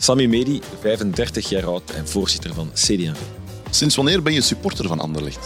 Sammy Medi, 35 jaar oud en voorzitter van CD&V. Sinds wanneer ben je supporter van Anderlecht?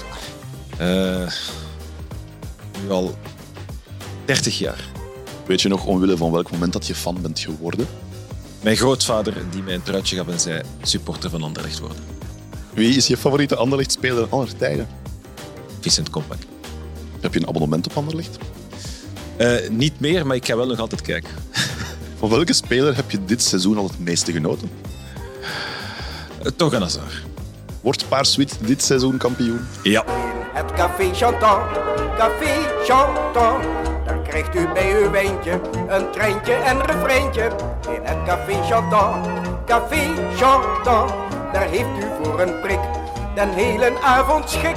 Nu al 30 jaar. Weet je nog omwille van welk moment dat je fan bent geworden? Mijn grootvader die mij een truitje gaf en zei supporter van Anderlecht worden. Wie is je favoriete Anderlecht-speler aller tijden? Vincent Kompany. Heb je een abonnement op Anderlecht? Niet meer, maar ik ga wel nog altijd kijken. Van welke speler heb je dit seizoen al het meeste genoten? Toch een Hazard. Wordt Paarswit dit seizoen kampioen? Ja. Het café Chantant, café Chantant. Daar krijgt u bij uw wijntje een treintje en refreintje. In het café café Chantant. Daar heeft u voor een prik den hele avond schik.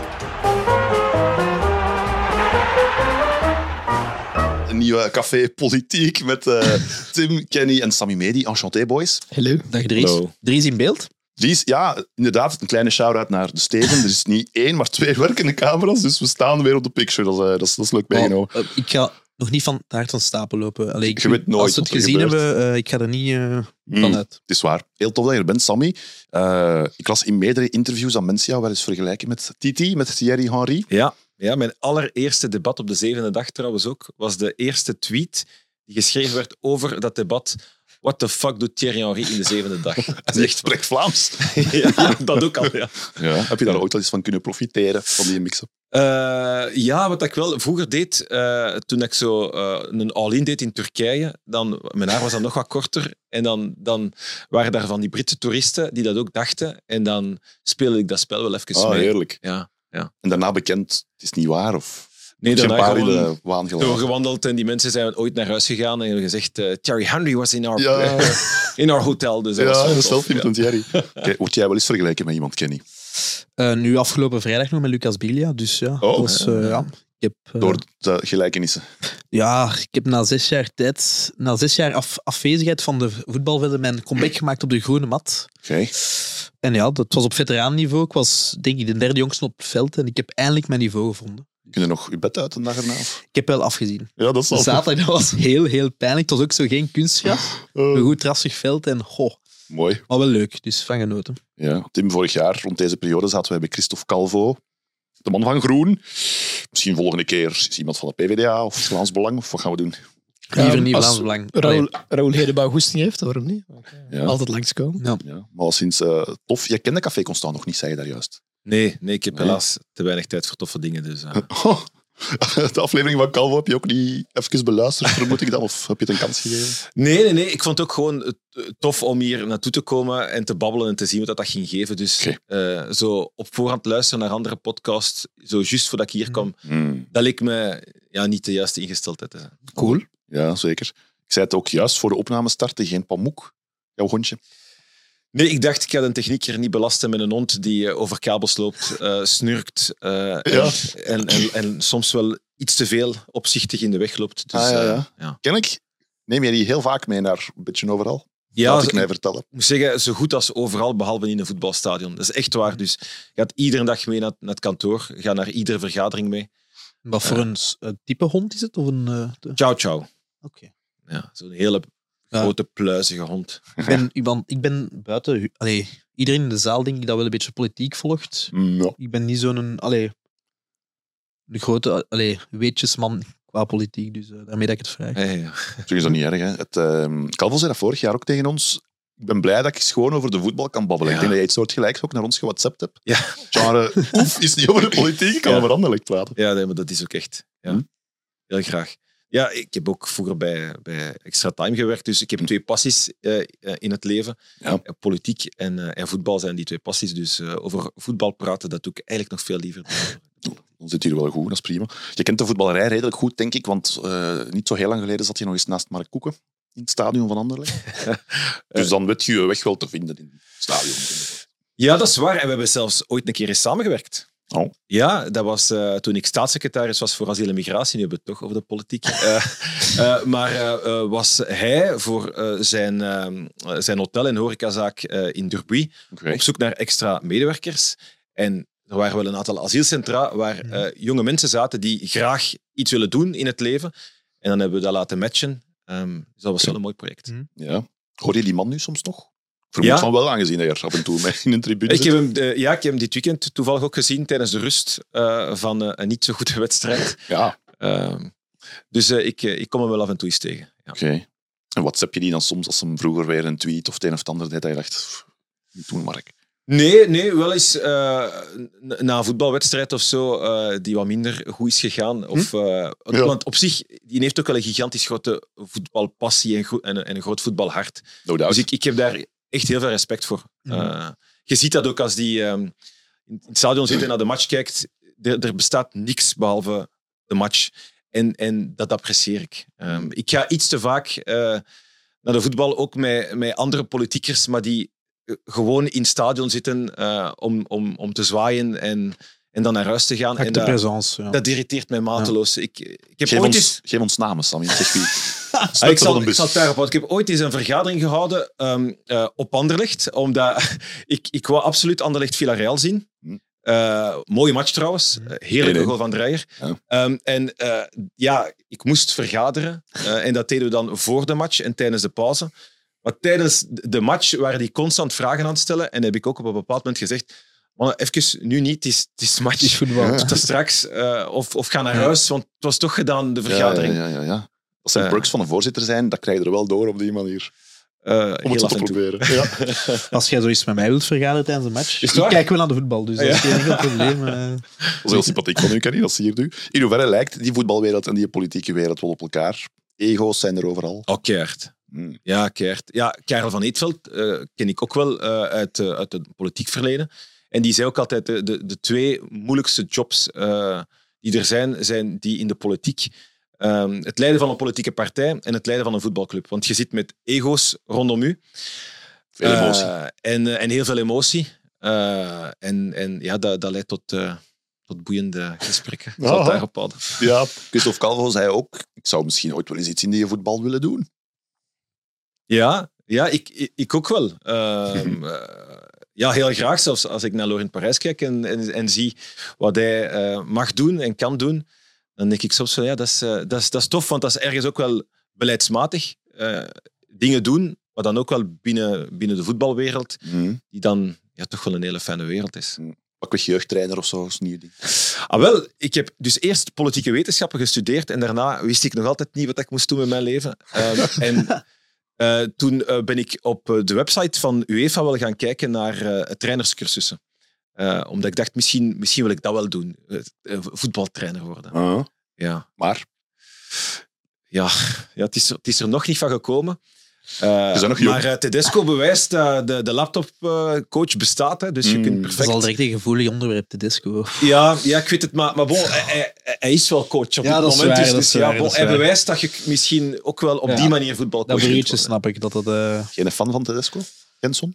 Een nieuwe café politiek met Tim, Kenny en Sammy Medi. Enchanté, boys. Hallo, dag Dries. Hallo. Dries in beeld? Dries, ja, inderdaad, een kleine shout-out naar de Steven. Er is niet 1, maar 2 werkende camera's, dus we staan weer op de picture. Dat is leuk meegenomen. Ik ga nog niet van het hart van stapel lopen. Allee, Je weet nooit als we het wat er gezien gebeurt. hebben, ik ga er niet vanuit. Het is waar. Heel tof dat je er bent, Sammy. Ik las in meerdere interviews dat mensen jou wel eens vergelijken met Titi, met Thierry Henry. Ja, mijn allereerste debat op de 7e dag trouwens ook, was de eerste tweet die geschreven werd over dat debat. What the fuck doet Thierry Henry in de 7e dag? Dat is echt spreekt Vlaams. Ja, dat ook al, ja. Ja. Heb je daar ooit al eens van kunnen profiteren, van die mix-up? Ja, wat ik wel vroeger deed, toen ik zo een all-in deed in Turkije, mijn haar was dan nog wat korter en dan waren daar van die Britse toeristen die dat ook dachten en dan speelde ik dat spel wel even mee. Heerlijk. Ja. En daarna bekend, het is niet waar? Of Nee, geen daarna paar in gewoon de waan gelaten? doorgewandeld en die mensen zijn ooit naar huis gegaan en hebben gezegd Thierry Henry was in our, Ja. in our hotel. Dus dat was Ja, wel een tof, selfie ja. met een Thierry. Okay, word jij wel eens vergelijken met iemand, Kenny? Nu afgelopen vrijdag nog met Lucas Biglia, dus ja. Oh. Dat was, ja. Ik heb, Door de gelijkenissen. ja, ik heb na 6 jaar tijd, na 6 jaar afwezigheid van de voetbalvelden, mijn comeback gemaakt op de groene mat. Oké. En ja, dat was op veteranenniveau. Ik was denk ik de 3e jongste op het veld en ik heb eindelijk mijn niveau gevonden. Kun je nog je bed uit een dag erna? Of? Ik heb wel afgezien. Ja, dat is De al zaterdag dat was heel, heel pijnlijk. Het was ook zo geen kunstgras. Een goed rassig veld en Mooi. maar wel leuk. Dus van genoten. Ja. Tim, vorig jaar rond deze periode zaten wij bij Christophe Calvo, de man van Groen. Misschien volgende keer is iemand van de PvdA of Vlaams Belang. Of wat gaan we doen? Liever niet als Vlaams Belang. Allee, Raoul Hedebouw goesting heeft, waarom niet? Ja. Altijd langskomen. ja. Ja, maar al sinds tof. Jij kende Café Constant nog niet, zei je daar juist. Nee, ik heb Nee. helaas te weinig tijd voor toffe dingen. Dus, De aflevering van Calvo heb je ook niet even beluisterd, vermoed ik dan? Of heb je het een kans gegeven? Nee. Ik vond het ook gewoon tof om hier naartoe te komen en te babbelen en te zien wat dat ging geven. Dus zo op voorhand luisteren naar andere podcasts, zo juist voordat ik hier kwam, dat leek me niet de juiste ingesteldheid te zijn. Cool. Ja, zeker. Ik zei het ook juist voor de opname starten, geen Pamuk, jouw hondje. Nee, ik dacht, ik ga de technieker niet belasten met een hond die over kabels loopt, snurkt en soms wel iets te veel opzichtig in de weg loopt. Dus, ja. Ken ik? Neem jij die heel vaak mee naar een beetje overal? Ja, Laat ik mij vertellen. Ik moet zeggen, zo goed als overal, behalve in een voetbalstadion. Dat is echt waar. Dus je gaat iedere dag mee naar het kantoor, ga naar iedere vergadering mee. Wat voor een type hond is het? Of een, Ciao, ciao. Oké. Ja, zo'n hele grote, pluizige hond. Ik ben buiten... Allee, iedereen in de zaal denk ik dat wel een beetje politiek volgt. Ja. Ik ben niet zo'n... de grote weetjesman qua politiek, dus daarmee dat ik het vraag. Ja. Zeg is dat niet erg, hè? Calvo zei dat vorig jaar ook tegen ons. Ik ben blij dat ik eens gewoon over de voetbal kan babbelen. Ja. Ik denk dat jij iets soortgelijks ook naar ons gewhatsappt hebt. Ja. Genre, is niet over de politiek, ik kan over Anderlecht praten. Ja, nee, maar dat is ook echt. Ja. Heel graag. Ja, ik heb ook vroeger bij Extra Time gewerkt, dus ik heb 2 passies in het leven. Ja. Politiek en voetbal zijn die 2 passies, dus over voetbal praten, dat doe ik eigenlijk nog veel liever. Dan zit hier wel goed, dat is prima. Je kent de voetballerij redelijk goed, denk ik, want niet zo heel lang geleden zat je nog eens naast Mark Koeken in het stadion van Anderlecht. Dus dan weet je je weg wel te vinden in het stadion. Ja, dat is waar. En we hebben zelfs ooit een keer eens samengewerkt. Oh. Ja, dat was toen ik staatssecretaris was voor asiel en migratie. Nu hebben we het toch over de politiek. Maar was hij voor zijn hotel- en horecazaak in Durbuy op zoek naar extra medewerkers. En er waren wel een aantal asielcentra waar jonge mensen zaten die graag iets willen doen in het leven. En dan hebben we dat laten matchen. Dus dat was wel een mooi project. Ja. Hoor je die man nu soms nog? Vermoed van wel, aangezien hij er af en toe mee in een tribune Ik zit. heb hem dit weekend toevallig ook gezien tijdens de rust van een niet zo goede wedstrijd. Ja, Dus ik kom hem wel af en toe eens tegen. Ja. oké. En WhatsApp je die dan soms als hem vroeger weer een tweet of het een of het ander deed, dat je dacht, niet doen, Mark. Nee, wel eens na een voetbalwedstrijd of zo die wat minder goed is gegaan. Of, Want op zich, die heeft ook wel een gigantisch grote voetbalpassie en een groot voetbalhart. No doubt. Dus ik heb daar echt heel veel respect voor. Je ziet dat ook als die in het stadion zit en naar de match kijkt. Er bestaat niks behalve de match. En dat apprecieer ik. Ik ga iets te vaak naar de voetbal, ook met andere politiekers, maar die gewoon in het stadion zitten om te zwaaien en dan naar huis te gaan. En de présence. Ja. dat irriteert mij mateloos. Ik heb Geef ooit eens... ons namen, Sammy. Zeg wie. Ik zal het daarop houden. Ik heb ooit eens een vergadering gehouden op Anderlecht, omdat ik wou absoluut Anderlecht-Villarreal zien. Mooie match trouwens. Heerlijke goal van Dreyer. Ja. Ik moest vergaderen. En dat deden we dan voor de match en tijdens de pauze. Maar tijdens de match waren die constant vragen aan het stellen. En heb ik ook op een bepaald moment gezegd, man, even, nu niet, het is match. Het is voetbal. Tot straks. Of ga naar huis, want het was toch gedaan, de vergadering. Ja. Als er perks van een voorzitter zijn, dat krijg je er wel door op die manier. Om het zo te proberen. Ja. Als jij zoiets met mij wilt vergaderen tijdens een match, Is het waar? ik kijk wel naar de voetbal, dus dat is geen enkel probleem. Dat is heel sympathiek van u, Kenny, dat zie je nu. In hoeverre lijkt die voetbalwereld en die politieke wereld wel op elkaar? Ego's zijn er overal. Oh, keihard. Ja, keihard. Ja, Karel van Eetveld ken ik ook wel uit het politiek verleden. En die zei ook altijd, de twee moeilijkste jobs die er zijn die in de politiek. Het leiden van een politieke partij en het leiden van een voetbalclub. Want je zit met ego's rondom u. Veel emotie. En heel veel emotie. En ja, dat leidt tot boeiende gesprekken. Ik zal het daarop houden. Ja, Christophe Calvo zei ook, ik zou misschien ooit wel eens iets in die voetbal willen doen. Ja, ik ook wel. Ja, heel graag. Zelfs als ik naar Laurent Parijs kijk en zie wat hij mag doen en kan doen, dan denk ik soms van ja, dat is tof, want dat is ergens ook wel beleidsmatig. Dingen doen, maar dan ook wel binnen de voetbalwereld, die dan toch wel een hele fijne wereld is. Pakweg jeugdtrainer of zo, is nieuw ding. Wel, ik heb dus eerst politieke wetenschappen gestudeerd en daarna wist ik nog altijd niet wat ik moest doen met mijn leven. Toen ben ik op de website van UEFA wel gaan kijken naar trainerscursussen. Omdat ik dacht, misschien wil ik dat wel doen. Voetbaltrainer worden. Ja. Maar? Ja, het is er nog niet van gekomen. Nog maar Tedesco bewijst dat de laptopcoach bestaat. Hè, dus je kunt perfect... Dat is al direct een gevoelig onderwerp, Tedesco. Ja, ik weet het, maar bon, hij is wel coach op dit moment. Hij bewijst dat je misschien ook wel op die manier voetbalcoach Dat kunt berichtje worden. snap ik. Geen fan van Tedesco? Jenson?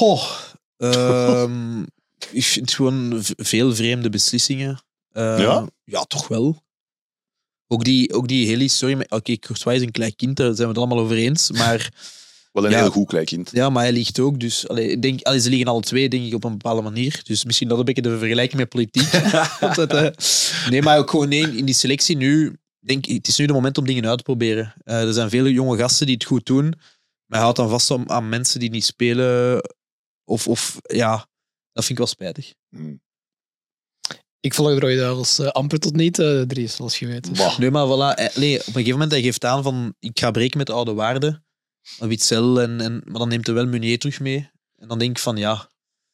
Ik vind gewoon veel vreemde beslissingen. Ja? Ja, toch wel. Ook die hele historie met... Oké, Courtois is een klein kind, daar zijn we het allemaal over eens. Maar, Wel een heel goed klein kind. Ja, maar hij ligt ook. Dus, ze liggen alle twee, denk ik, op een bepaalde manier. Dus misschien dat een beetje de vergelijking met politiek. Nee, maar ook gewoon in die selectie nu... Het is nu de moment om dingen uit te proberen. Er zijn veel jonge gasten die het goed doen. Maar hij houdt dan vast aan mensen die niet spelen. Of ja, dat vind ik wel spijtig. Ik volg de Rode Duivels amper tot niet, Dries, zoals je weet. Nee, maar voilà. Op een gegeven moment hij geeft aan van ik ga breken met de oude waarden. Witzel, maar dan neemt hij wel Meunier terug mee. En dan denk ik van ja...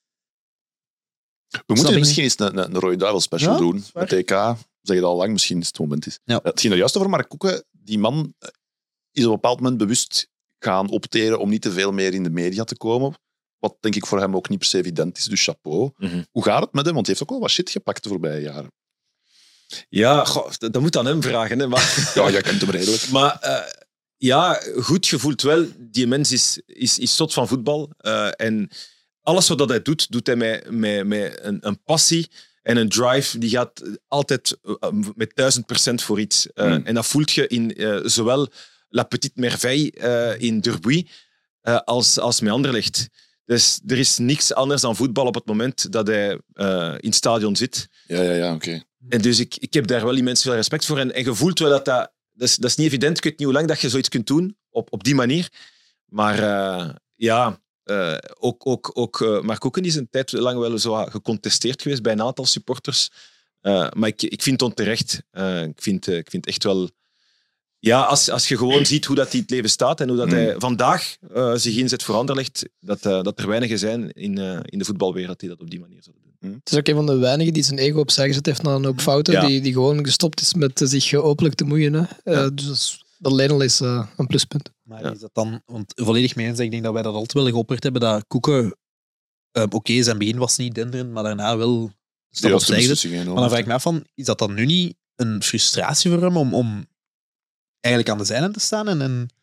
We moeten misschien eens een Rode Duivel special doen. Met TK, zeg je dat al lang, misschien is het moment is. Ja. Het ging er juist over Mark Koeken. Die man is op een bepaald moment bewust gaan opteren om niet te veel meer in de media te komen. Wat denk ik voor hem ook niet per se evident is, dus chapeau. Hoe gaat het met hem? Want hij heeft ook wel wat shit gepakt de voorbije jaren. Ja, dat moet aan hem vragen. Hè, maar... Ja, jij kent hem redelijk. Maar goed, je voelt wel, die mens is zot van voetbal. En alles wat hij doet hij met een passie en een drive. Die gaat altijd met 1000% voor iets. En dat voelt je in zowel La Petite Merveille in Derby als met Anderlecht. Dus er is niks anders dan voetbal op het moment dat hij in het stadion zit. Ja, oké. En dus ik heb daar wel immens veel respect voor. En je voelt wel dat is niet evident. Ik weet niet hoe lang dat je zoiets kunt doen op die manier. Maar Mark Koeken is een tijd lang wel zo gecontesteerd geweest bij een aantal supporters. Maar ik vind het onterecht. Ik vind echt wel... Ja, als je gewoon ziet hoe dat hij het leven staat en hoe dat hij vandaag zich inzet voor Anderlecht, dat er weinigen zijn in de voetbalwereld die dat op die manier zouden doen. Het is ook een van de weinigen die zijn ego opzij gezet heeft na een hoop fouten, Ja. die gewoon gestopt is met zich openlijk te moeien. Hè. Dus dat alleen al is een pluspunt. Maar is dat dan, want volledig mee eens, ik denk dat wij dat altijd wel geopperd hebben, dat Koeken, oké, zijn begin was niet denderend, maar daarna wel stap opzij gezet. Maar dan vraag ik me af van, is dat dan nu niet een frustratie voor hem om eigenlijk aan de zijlijn te staan?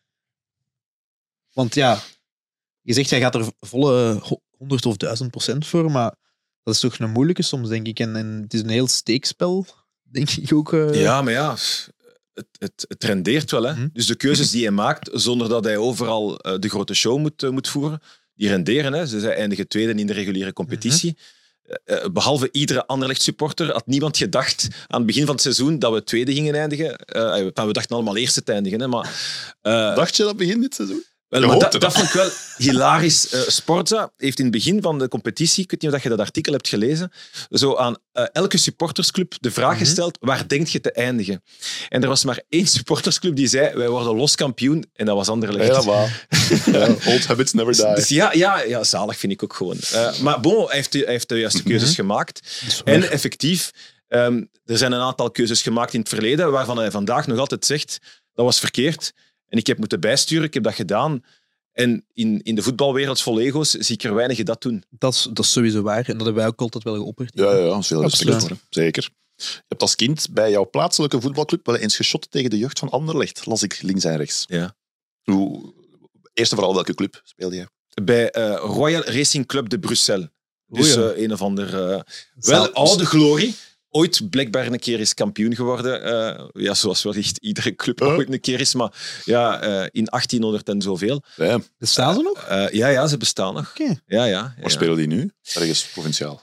Want ja, je zegt hij gaat er volle 100 of 1000% voor, maar dat is toch een moeilijke soms, denk ik. En het is een heel steekspel, denk ik ook. Ja, maar ja, het rendeert wel. Hè? Dus de keuzes die hij maakt, zonder dat hij overal de grote show moet voeren, die renderen. Hè? Ze eindigen tweede in de reguliere competitie. Behalve iedere Anderlecht-supporter had niemand gedacht aan het begin van het seizoen dat we tweede gingen eindigen. We dachten allemaal eerste te eindigen. Hè, maar, Dacht je dat begin dit seizoen? wel, maar dat vond ik wel hilarisch. Sporza heeft in het begin van de competitie, ik weet niet of je dat artikel hebt gelezen, zo aan elke supportersclub de vraag gesteld, waar denk je te eindigen? En er was maar één supportersclub die zei, wij worden los kampioen, en dat was Anderlecht. Ja, old habits never die. Dus ja, zalig vind ik ook gewoon. Maar bon, hij heeft de juiste keuzes gemaakt. En effectief, er zijn een aantal keuzes gemaakt in het verleden waarvan hij vandaag nog altijd zegt, dat was verkeerd. En ik heb moeten bijsturen, ik heb dat gedaan. En in de voetbalwereld vol ego's zie ik er weinigen dat doen. Dat is sowieso waar. En dat hebben wij ook altijd wel geopperd. Ja, veel respect Absoluut. voor hem. Zeker. Je hebt als kind bij jouw plaatselijke voetbalclub wel eens geschot tegen de jeugd van Anderlecht, las ik links en rechts. Ja. Eerst en vooral, welke club speelde je? Bij Royal Racing Club de Bruxelles. Dus ja. een of ander... wel oude glorie. Ooit blijkbaar een keer is kampioen geworden. Zoals wellicht iedere club ooit een keer is. Maar in 1800 en zoveel. Ja. Bestaan ze nog? Ja, ze bestaan nog. Oké. Ja. Waar spelen die nu? Ergens provinciaal.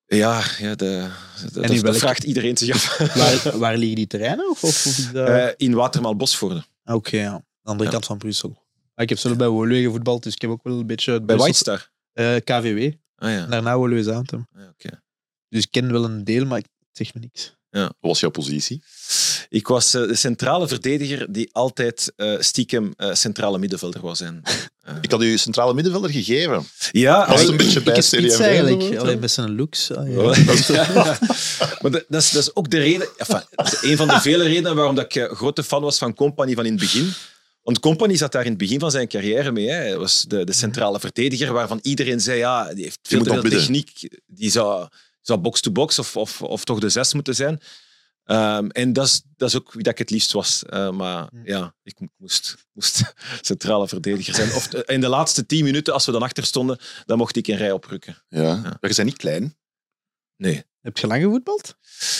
Dat vraagt iedereen zich af. Waar liggen die terreinen? Of is dat... In Watermaal-Bosvoorde. Oké, ja. De andere kant van Brussel. Maar ik heb zelf bij Woluwe gevoetbald, dus ik heb ook wel een beetje... Bij White Star. KVW. Ah ja. En daarna Woluwe Zaventem. Oké. Dus ik ken wel een deel, maar het zegt me niks. Wat was jouw positie? Ik was de centrale verdediger die altijd stiekem centrale middenvelder wou zijn. Ik had u centrale middenvelder gegeven. Ja, Was het een beetje bij Ik Serie spits MV? eigenlijk. Alleen met zijn looks. Maar dat is ook de reden, dat is een van de vele redenen waarom dat ik grote fan was van Kompany van in het begin. Want Kompany zat daar in het begin van zijn carrière mee. Hè. Hij was de centrale verdediger waarvan iedereen zei, die heeft veel te veel techniek. Die zou box-to-box of toch de 6 moeten zijn. En dat is ook wie dat ik het liefst was. Maar ja, ik moest centrale verdediger zijn. Of in de laatste 10 minuten, als we dan achter stonden, dan mocht ik een rij oprukken. Ja. Maar je bent niet klein. Nee. Heb je lang gevoetbald?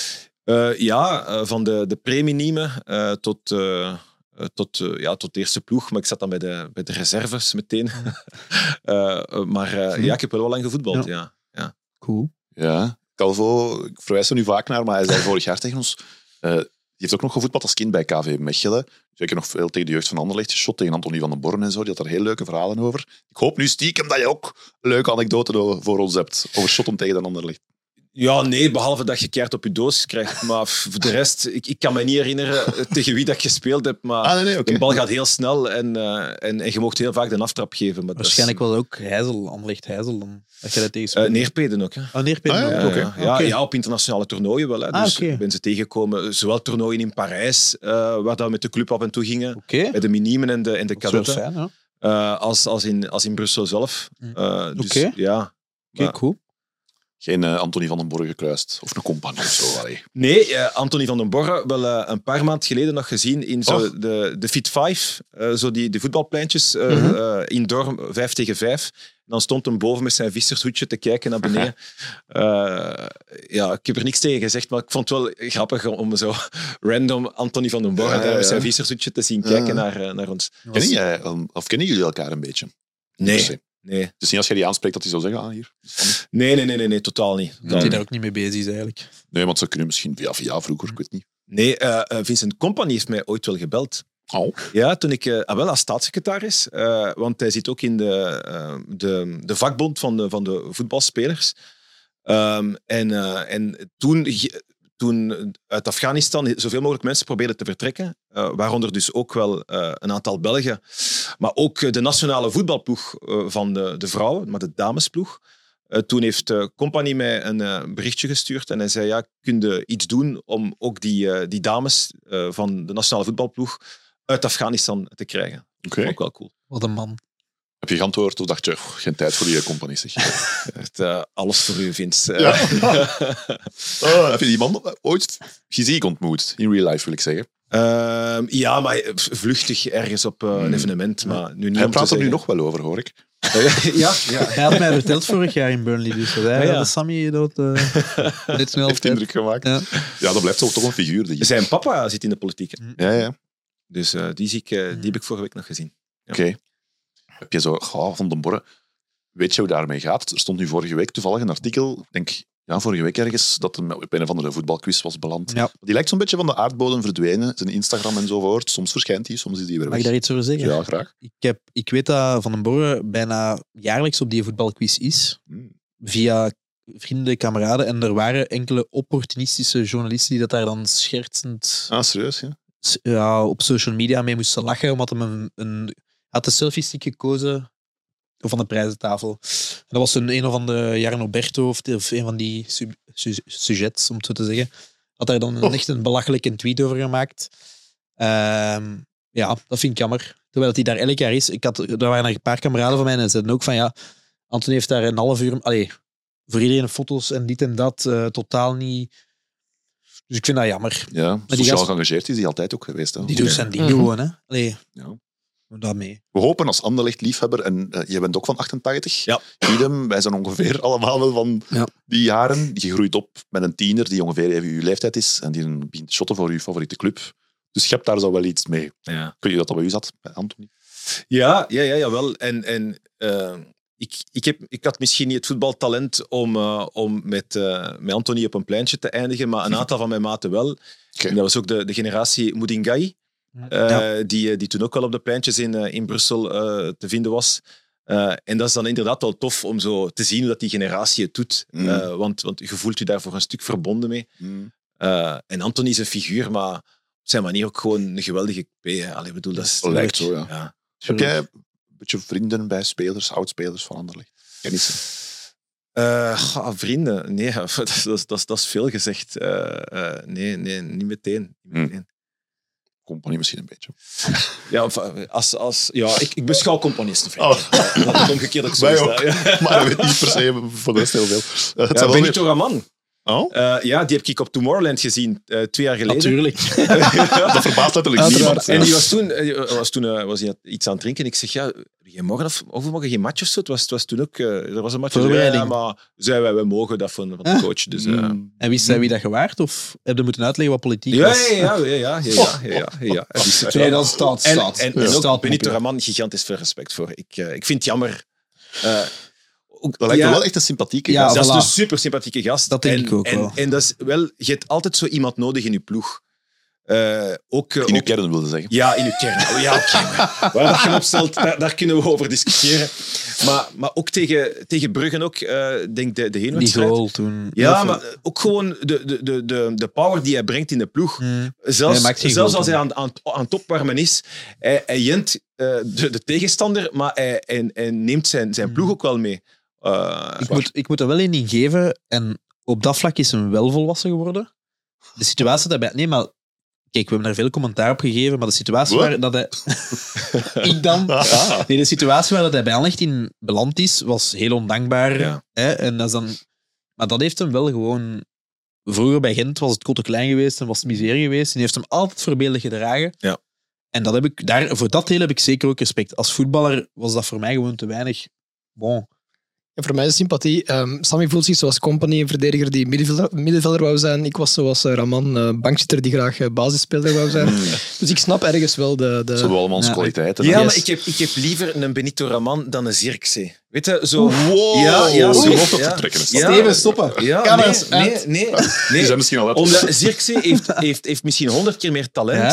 Van de preminieme tot de eerste ploeg. Maar ik zat dan bij de reserves meteen. Ik heb wel lang gevoetbald, ja. Cool. Ja. Calvo, ik verwijs er nu vaak naar, maar hij zei vorig jaar tegen ons... die heeft ook nog gevoetbald als kind bij KV Mechelen. Zeker nog veel tegen de jeugd van Anderlecht geschot, tegen Anthony van den Born en zo. Die had daar heel leuke verhalen over. Ik hoop nu stiekem dat je ook een leuke anekdote voor ons hebt over shotten tegen de Anderlecht. Ja, nee, behalve dat je keert op je doos krijgt. Maar voor de rest, ik kan me niet herinneren tegen wie dat ik gespeeld heb. Maar Nee, de bal gaat heel snel en je mocht heel vaak de aftrap geven. Maar Waarschijnlijk wel ook Heijzel, Anderlecht Heijzel. Dan, dat je dat tegen speelt. Neerpeden ook. Hè. Neerpeden ook. Oké. Ja, op internationale toernooien wel. Hè. Dus ik ben ze tegengekomen. Zowel toernooien in Parijs, waar we met de club af en toe gingen. Oké. Bij de minimen en de Dat is wel kadetten. fijn, ja. Als in Brussel zelf. Dus Oké. ja. Oké, cool. Geen Anthony van den Borre gekruist. Of een compagnie of zo. Allee. Nee, Anthony van den Borre wel een paar maanden geleden nog gezien in de Fit 5, zo die voetbalpleintjes in Dorm 5 tegen 5. Dan stond hem boven met zijn vissershoedje te kijken naar beneden. Ik heb er niks tegen gezegd, maar ik vond het wel grappig om zo random Anthony van den Borre met zijn vissershoedje te zien kijken naar ons. Kennen jullie elkaar een beetje? Nee. Het is niet als je die aanspreekt dat hij zou zeggen, hier. Nee, totaal niet. Dat hij daar ook niet mee bezig is eigenlijk. Nee, want ze kunnen misschien via vroeger, ik weet niet. Nee, Vincent Kompany heeft mij ooit wel gebeld. Oh. Ja, toen ik wel als staatssecretaris, want hij zit ook in de vakbond van de voetbalspelers. En toen uit Afghanistan zoveel mogelijk mensen probeerden te vertrekken, waaronder dus ook wel een aantal Belgen, maar ook de nationale voetbalploeg van de vrouwen, maar de damesploeg. Toen heeft Company mij een berichtje gestuurd en hij zei, ja, kun je iets doen om ook die dames van de nationale voetbalploeg uit Afghanistan te krijgen. Oké. Ook wel cool. Wat een man. Heb je geantwoord of dacht je, geen tijd voor die compagnie, zeg. Alles voor u, Vince. Ja. Heb je die man ooit fysiek ontmoet? In real life, wil ik zeggen. Ja, maar vluchtig ergens op een evenement. Maar nu niet Hij om te praat er nu zeggen. nog wel over, hoor ik. Ja. Hij had mij verteld vorig jaar in Burnley, dus dat hij Ja. de Sammy dood dit snel Heeft indruk gemaakt. Ja. Ja, dat blijft toch een figuur. Die... Zijn papa zit in de politiek. Hè. Ja. Dus die heb ik vorige week nog gezien. Ja. Oké. Heb je zo, Van den Borre, weet je hoe daarmee gaat? Er stond nu vorige week toevallig een artikel, ik denk vorige week ergens, dat hij op een of andere voetbalquiz was beland. Ja. Die lijkt zo'n beetje van de aardbodem verdwenen, zijn Instagram enzovoort. Soms verschijnt hij, soms is hij weer Mag ik weg. daar iets over zeggen? Ja, graag. Ik weet dat Van den Borre bijna jaarlijks op die voetbalquiz is. Via vrienden, kameraden. En er waren enkele opportunistische journalisten die dat daar dan schertsend Ah, serieus, ja? op social media mee moesten lachen, omdat hij had de selfie-stick gekozen van de prijzentafel. En dat was een of andere Jarno Berto of een van die sujets, om het zo te zeggen. Had daar dan echt een belachelijke tweet over gemaakt. Ja, dat vind ik jammer. Terwijl hij daar elk jaar is. Er waren een paar kameraden van mij en zeiden ook van ja, Anthony heeft daar een half uur... voor iedereen foto's en dit en dat, totaal niet... Dus ik vind dat jammer. Ja, die sociaal gast- geëngageerd is hij altijd ook geweest. Hè? Die doet zijn ding gewoon, hè. Ja. Daarmee. We hopen als Anderlecht-liefhebber, en jij bent ook van 88, Ja. Idem, wij zijn ongeveer allemaal wel van die jaren. Je groeit op met een tiener die ongeveer even uw leeftijd is en die begint te shotten voor uw favoriete club. Dus je hebt daar zo wel iets mee. Ja. Kun je dat bij u zat, bij Anthony? Jawel. En ik had misschien niet het voetbaltalent om met Anthony op een pleintje te eindigen, maar een aantal van mijn maten wel. Oké. En dat was ook de generatie Moudingai, die toen ook wel op de pleintjes in Brussel te vinden was. En dat is dan inderdaad wel tof om zo te zien hoe dat die generatie het doet. Want je voelt je daar voor een stuk verbonden mee. En Anthony is een figuur, maar op zijn manier ook gewoon een geweldige P. Ik bedoel, dat is... Dat lijkt zo, ja. Ja. Heb jij een beetje vrienden bij spelers, oud-spelers van Anderlecht? Kennissen? Vrienden? Nee, dat is veel gezegd. Nee, niet meteen. Compagnie misschien een beetje. Ja, ik beschouw componisten vrienden. Dat het omgekeerd ook zo Wij is. ook. Ja. Maar dat weet niet per se, voor de rest heel veel. Het Ja, zijn wel Benito Raman. Oh? Die heb ik op Tomorrowland gezien 2 jaar geleden. Natuurlijk. Dat verbaast letterlijk niemand. En die was hij iets aan het drinken. Ik zeg, ja, je morgen of overmorgen geen match of zo? Het was toen ook... Er was een match. Voorbereiding. Ja, maar zei wij mogen dat van de coach. Dus, En wist hij wie dat gewaard? Of heb je moeten uitleggen wat politiek ja. was? Nee, dat staat. En ook Benito Raman, gigantisch veel respect voor. Ik vind het jammer... Dat lijkt me wel echt een sympathieke Ja, gast. Dat is voilà. een super sympathieke gast. Dat denk ik ook wel. En dat is wel, je hebt altijd zo iemand nodig in je ploeg. In uw kern wilde zeggen. Ja, in uw kern. Ja, oké. Waar dat je opstelt, daar kunnen we over discussiëren. Maar ook tegen Bruggen ook, denk de Die heenwedstrijd. goal toen. Ja, maar ook gewoon de power die hij brengt in de ploeg. Hij maakt geen Zelfs goal als hij aan het opwarmen is, hij jent de tegenstander, maar hij neemt zijn ploeg ook wel mee. Ik moet er wel één in geven. En op dat vlak is hij wel volwassen geworden. De situatie daarbij... Nee, maar... Kijk, we hebben daar veel commentaar op gegeven, maar de situatie waar dat hij... Ik dan... Nee, de situatie waar dat hij bij Anderlecht in beland is, was heel ondankbaar. Ja. Hè? En dat is dan... Maar dat heeft hem wel gewoon... Vroeger bij Gent was het kotte klein geweest en was het miserie geweest. En die heeft hem altijd voorbeeldig gedragen. Ja. En dat heb ik, voor dat deel heb ik zeker ook respect. Als voetballer was dat voor mij gewoon te weinig. Bon. Ja, voor mij is sympathie. Sammy voelt zich zoals Company, een verdediger die middenvelder wou zijn. Ik was zoals Raman, bankzitter die graag basisspeler wou zijn. Dus ik snap ergens wel de... Zo hebben we allemaal onze Ja. kwaliteiten. Ja, hè? maar ik heb liever een Benito Raman dan een Zirkzee. Weet je, zo... Wow! Ja, zo. Je hoofd op Ja. vertrekken. Is Ja. Steven, stoppen. Ja, Camera's nee. Die zijn misschien al uit. Omdat Zirkzee heeft misschien 100 keer meer talent,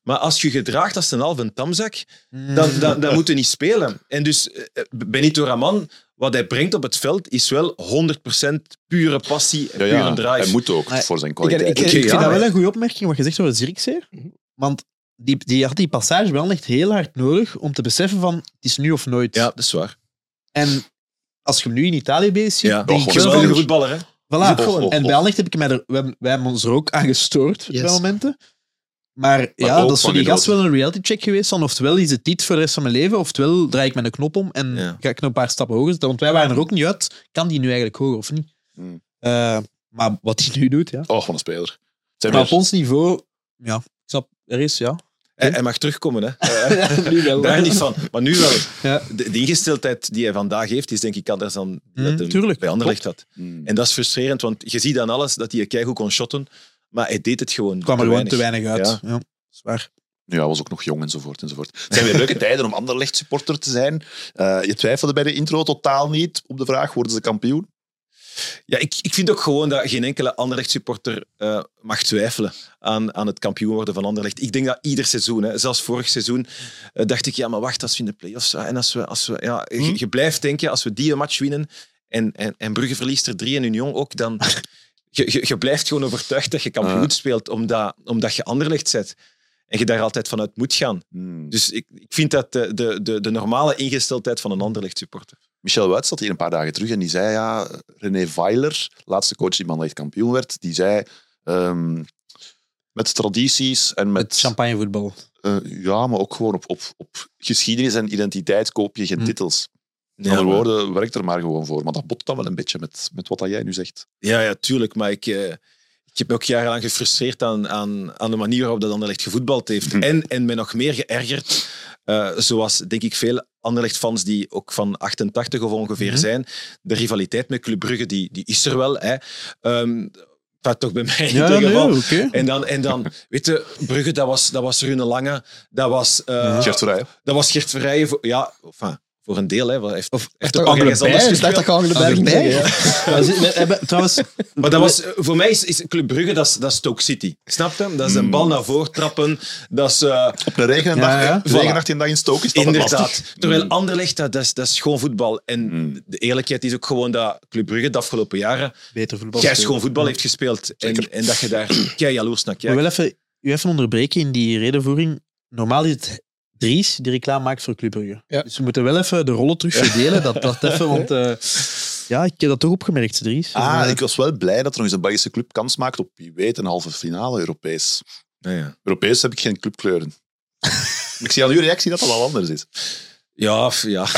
Maar als je gedraagt als een halve tamzak, dan moet je niet spelen. En dus Benito Raman, wat hij brengt op het veld, is wel 100% pure passie en pure drive. Hij moet ook voor zijn kwaliteit. Ik vind dat wel een goede opmerking wat je zegt over Zirkzee. Want die had die passage bij Anderlecht heel hard nodig om te beseffen van het is nu of nooit. Ja, dat is waar. En als je hem nu in Italië bezig ziet, Ja, denk ik een wel geweldige van... voetballer, hè? Voilà. En bij Anderlecht heb ik mij wij hebben ons er ook aan gestoord bij momenten. Maar ja, ook dat is voor die van gast wel een reality check geweest. Van oftewel is het dit voor de rest van mijn leven, oftewel draai ik mijn knop om en ga ik nog een paar stappen hoger zetten. Want wij waren er ook niet uit. Kan die nu eigenlijk hoger of niet? Maar wat hij nu doet, ja. Oh, van een speler. Maar op ons niveau, ja, ik snap, er is, ja. Hij mag terugkomen, hè? Nu wel. Daar niet van. Maar nu wel. Ja. De ingesteldheid die hij vandaag heeft, is denk ik anders dan dat hij tuurlijk. bij Anderlecht had. En dat is frustrerend, want je ziet aan alles dat hij keigoed kon shotten, maar hij deed het gewoon kwam er gewoon te weinig uit. Ja. Ja, zwaar. Ja, hij was ook nog jong enzovoort. Het zijn weer leuke tijden om Anderlecht supporter te zijn. Je twijfelde bij de intro totaal niet op de vraag, worden ze kampioen? Ja, ik vind ook gewoon dat geen enkele Anderlecht-supporter mag twijfelen aan het kampioen worden van Anderlecht. Ik denk dat ieder seizoen, hè, zelfs vorig seizoen, dacht ik, ja, maar wacht, als we in de play-offs en je blijft denken, als we die match winnen en Brugge verliest er 3 en Union ook, dan je blijft gewoon overtuigd dat je kampioen speelt, omdat je Anderlecht zet. En je daar altijd vanuit moet gaan. Dus ik vind dat de normale ingesteldheid van een Anderlecht-supporter. Michel Wuits zat hier een paar dagen terug en die zei, ja, René Weiler, laatste coach die Anderlecht kampioen werd, die zei, met tradities en met champagnevoetbal. Ja, maar ook gewoon op geschiedenis en identiteit koop je geen titels. Met andere woorden, werk er maar gewoon voor. Maar dat botst dan wel een beetje met wat jij nu zegt. Ja, tuurlijk. Maar ik heb me ook jarenlang gefrustreerd aan de manier waarop dat Anderlecht gevoetbald heeft. En me nog meer geërgerd, zoals denk ik veel Anderlecht-fans die ook van 88 of ongeveer zijn. De rivaliteit met Club Brugge, die is er wel. Hè. Dat toch bij mij niet het geval. Nee, okay. En dan, weet je, Brugge, dat was Rune Lange, dat was Gert Verrijen. Dat was Gert Verrijen. Voor een deel, hè. Hij heeft ook ergens anders gespeeld. Ik dacht dat je Angelenberg ging zeggen. Ja. Trouwens, maar dat was, voor mij is Club Brugge, dat is Stoke City. Snap je? Dat is een bal naar voren trappen. Dat is, op een regenachtige dag in Stoke is dat inderdaad. Terwijl Anderlecht, dat is gewoon voetbal. En de eerlijkheid is ook gewoon dat Club Brugge de afgelopen jaren beter voetbal gewoon voetbal heeft gespeeld. En dat je daar kei jaloers naar kijkt. Ik wil even onderbreken in die redenvoering. Normaal is het Dries die reclame maakt voor Club Brugge. Ja. Dus we moeten wel even de rollen terug verdelen. dat even, want ik heb dat toch opgemerkt, Dries. Ik was wel blij dat er nog eens een Belgische club kans maakt op, wie weet, een halve finale Europees. Ja. Europees heb ik geen clubkleuren. Ik zie aan uw reactie dat dat al anders is. Ja.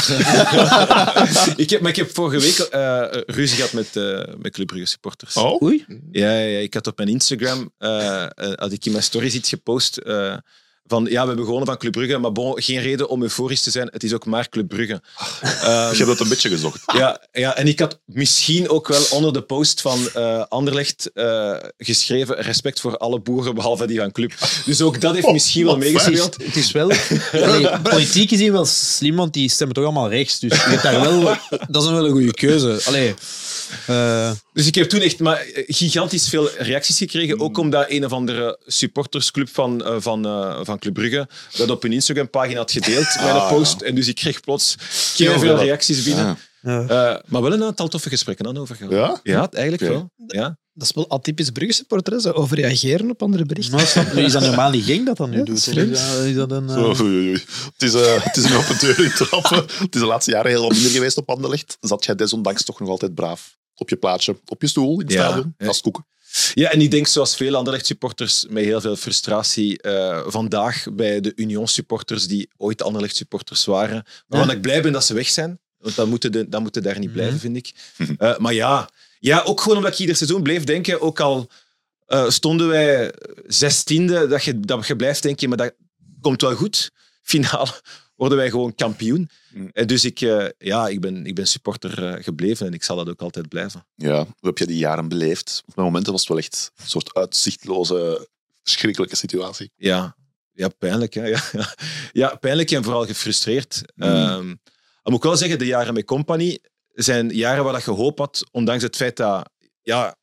ik heb vorige week ruzie gehad met Club Brugge supporters. Oh? Oei. Ja, ik had op mijn Instagram had ik in mijn stories iets gepost van we hebben gewonnen van Club Brugge, maar geen reden om euforisch te zijn. Het is ook maar Club Brugge. Je hebt dat een beetje gezocht. Ja, en ik had misschien ook wel onder de post van Anderlecht geschreven respect voor alle boeren, behalve die van Club. Dus ook dat heeft misschien wel meegespeeld. Het is wel... politiek gezien wel slim, want die stemmen toch allemaal rechts. Dus je hebt daar wel... Dat is wel een goede keuze. Dus ik heb toen echt gigantisch veel reacties gekregen, ook omdat een of andere supportersclub van Club Brugge dat op hun Instagram-pagina had gedeeld met een post. En dus ik kreeg plots veel reacties binnen. Maar wel een aantal toffe gesprekken dan over gehad. Ja? Ja, eigenlijk wel. Ja. Dat is wel atypisch Brugge-supporter, hè, zo overreageren op andere berichten. Is dat normaal niet Genk dat dan nu doet? Is dat een... Het is een open deur in trappen. Het is de laatste jaren heel wat minder geweest op Anderlecht. Zat jij desondanks toch nog altijd braaf op je plaatsje, op je stoel in het stadion, vastkoeken. Ja, en ik denk zoals veel Anderlecht-supporters met heel veel frustratie vandaag bij de Union-supporters die ooit Anderlecht-supporters waren. Waarvan ik blij ben dat ze weg zijn. Want dan moeten daar niet blijven, vind ik. Maar ja, ook gewoon omdat ik ieder seizoen bleef denken, ook al stonden wij 16e, dat je blijft denken, maar dat komt wel goed. Finaal worden wij gewoon kampioen. Dus ik ben supporter gebleven en ik zal dat ook altijd blijven. Ja, hoe heb je die jaren beleefd? Op momenten was het wel echt een soort uitzichtloze, verschrikkelijke situatie. Ja, pijnlijk. Hè? Ja, pijnlijk en vooral gefrustreerd. Ik moet wel zeggen, de jaren met Company zijn jaren waar je hoop had, ondanks het feit dat het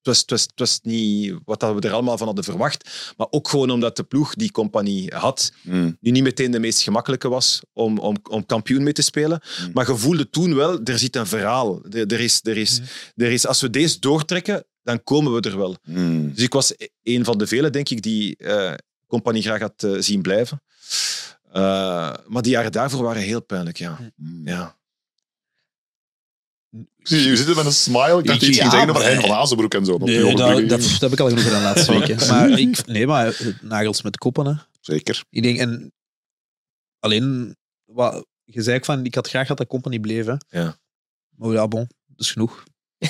het was niet wat dat we er allemaal van hadden verwacht. Maar ook gewoon omdat de ploeg die Compagnie had, nu niet meteen de meest gemakkelijke was om kampioen mee te spelen. Maar je voelde toen wel, er zit een verhaal. Er is, als we deze doortrekken, dan komen we er wel. Dus ik was een van de velen, denk ik, die Compagnie graag had zien blijven. Maar die jaren daarvoor waren heel pijnlijk, ja. Je zit met een smile. Ik dacht iets ging zeggen over Hein van Azenbroek en zo. Nee, dat heb ik al genoeg gedaan laatste week. Maar nagels met koppen. Hè. Zeker. Ik denk, en alleen, wat, je zei ook van, ik had graag dat Compagnie bleef. Hè. Ja. Maar ja, bon, dat is genoeg.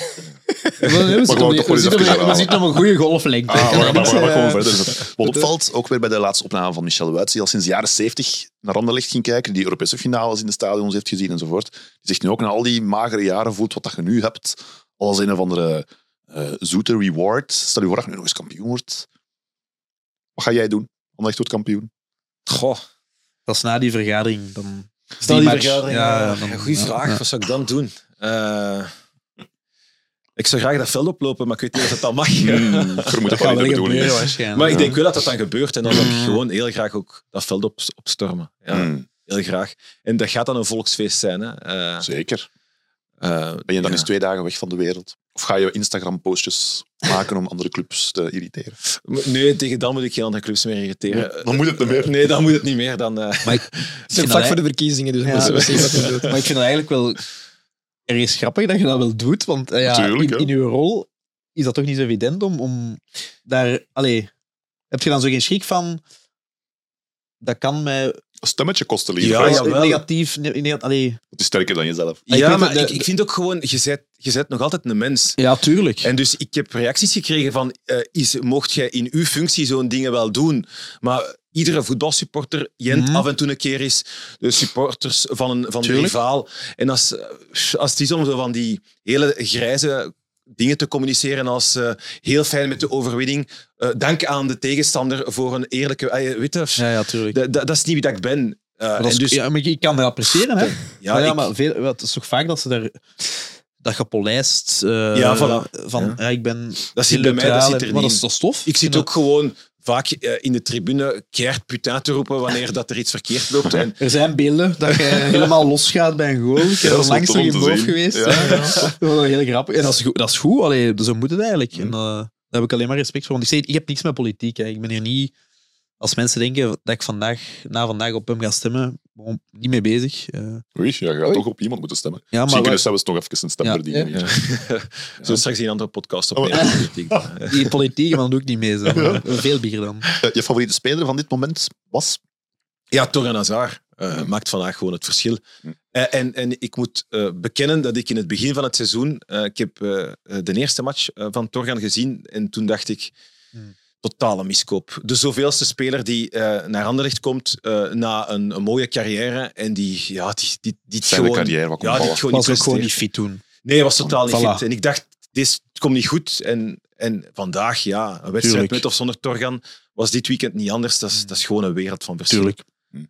We zitten op een goede golflengte. We gaan gewoon verder. Wat opvalt, ook weer bij de laatste opname van Michel Wuits, die al sinds de jaren 70 naar Anderlecht ging kijken, die Europese finales in de stadions heeft gezien enzovoort. Die zegt nu ook na al die magere jaren voelt wat dat je nu hebt, als een of andere zoete reward. Stel je voor dat je nu nog eens kampioen wordt. Wat ga jij doen? Anderlecht wordt kampioen. Goh. Dat is na die vergadering. Dan, Stel die vergadering. Ja, goeie vraag. Ja. Wat zou ik dan doen? Ik zou graag dat veld oplopen, maar ik weet niet of dat al mag. Vermoed dat wel niet de bedoeling is. Maar ik denk wel dat dat dan gebeurt. En dan zou ik gewoon heel graag ook dat veld opstormen. Ja, heel graag. En dat gaat dan een volksfeest zijn. Hè. Zeker. Ben je dan eens 2 dagen weg van de wereld? Of ga je Instagram-postjes maken om andere clubs te irriteren? Nee, tegen dan moet ik geen andere clubs meer irriteren. Nee, dan moet het niet meer. Nee, dan moet het niet meer. Dan, het is ook vlak voor de verkiezingen, dus we zien wat hij doet. Maar ik vind het eigenlijk wel ergens grappig dat je dat wel doet, want in je rol is dat toch niet zo evident om daar... Allee, heb je dan zo geen schrik van... Dat kan mij... Een stemmetje kosten liever. Ja, negatief... Allee. Het is sterker dan jezelf. Ja, maar ik vind ook gewoon... Je bent nog altijd een mens. Ja, tuurlijk. En dus ik heb reacties gekregen van... mocht jij in uw functie zo'n dingen wel doen? Maar iedere voetbalsupporter jent af en toe een keer eens de supporters van de rivaal. En als het is om zo van die hele grijze dingen te communiceren als heel fijn met de overwinning, dank aan de tegenstander voor een eerlijke... Ja, tuurlijk. Dat is niet wie dat ik ben. Maar ik kan dat appreciëren, hè? Maar het is toch vaak dat ze daar... Dat gepolijst voilà. van ik ben dat zit bij mij, dat zit er niet. Maar dat is toch stof? Ik zit ook gewoon vaak in de tribune keihard putain te roepen wanneer dat er iets verkeerd loopt. En er zijn beelden dat je helemaal losgaat bij een goal. Ik ben er langs nog in boven geweest. Dat is wel heel grappig. En dat is goed. Allee, zo moet het eigenlijk. En daar heb ik alleen maar respect voor. Want ik heb niks met politiek. Hè. Ik ben hier niet... Als mensen denken dat ik na vandaag op hem ga stemmen, niet mee bezig. Oei, je gaat toch op iemand moeten stemmen. Ja, misschien kunnen zelfs nog even een stem verdienen. Ja. Zo straks een andere podcast opnemen. Die politiek, maar dat doe ik niet mee. Zo. Veel bier dan. Je favoriete speler van dit moment was? Ja, Torgan Hazard maakt vandaag gewoon het verschil. En ik moet bekennen dat ik in het begin van het seizoen... ik heb de eerste match van Torgan gezien en toen dacht ik... Totale miskoop. De zoveelste speler die naar Anderlecht komt na een mooie carrière en die gewoon... carrière, wat komt die gewoon was ook gewoon niet fit toen. Nee, hij was totaal niet fit. En ik dacht, dit komt niet goed. En vandaag, een wedstrijd met of zonder Torgan, was dit weekend niet anders. Dat is gewoon een wereld van verschil. Tuurlijk.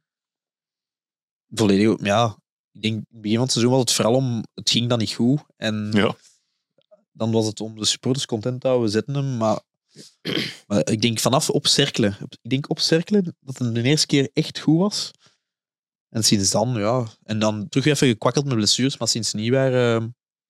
Volledig, ja. Ik denk, in het begin van het seizoen was het vooral om... Het ging dan niet goed. En dan was het om de supporters content te houden. We zetten hem, maar ik denk vanaf opcerkelen. Ik denk opcerkelen dat het de eerste keer echt goed was. En sinds dan, En dan terug even gekwakkeld met blessures, maar sinds nieuwjaar,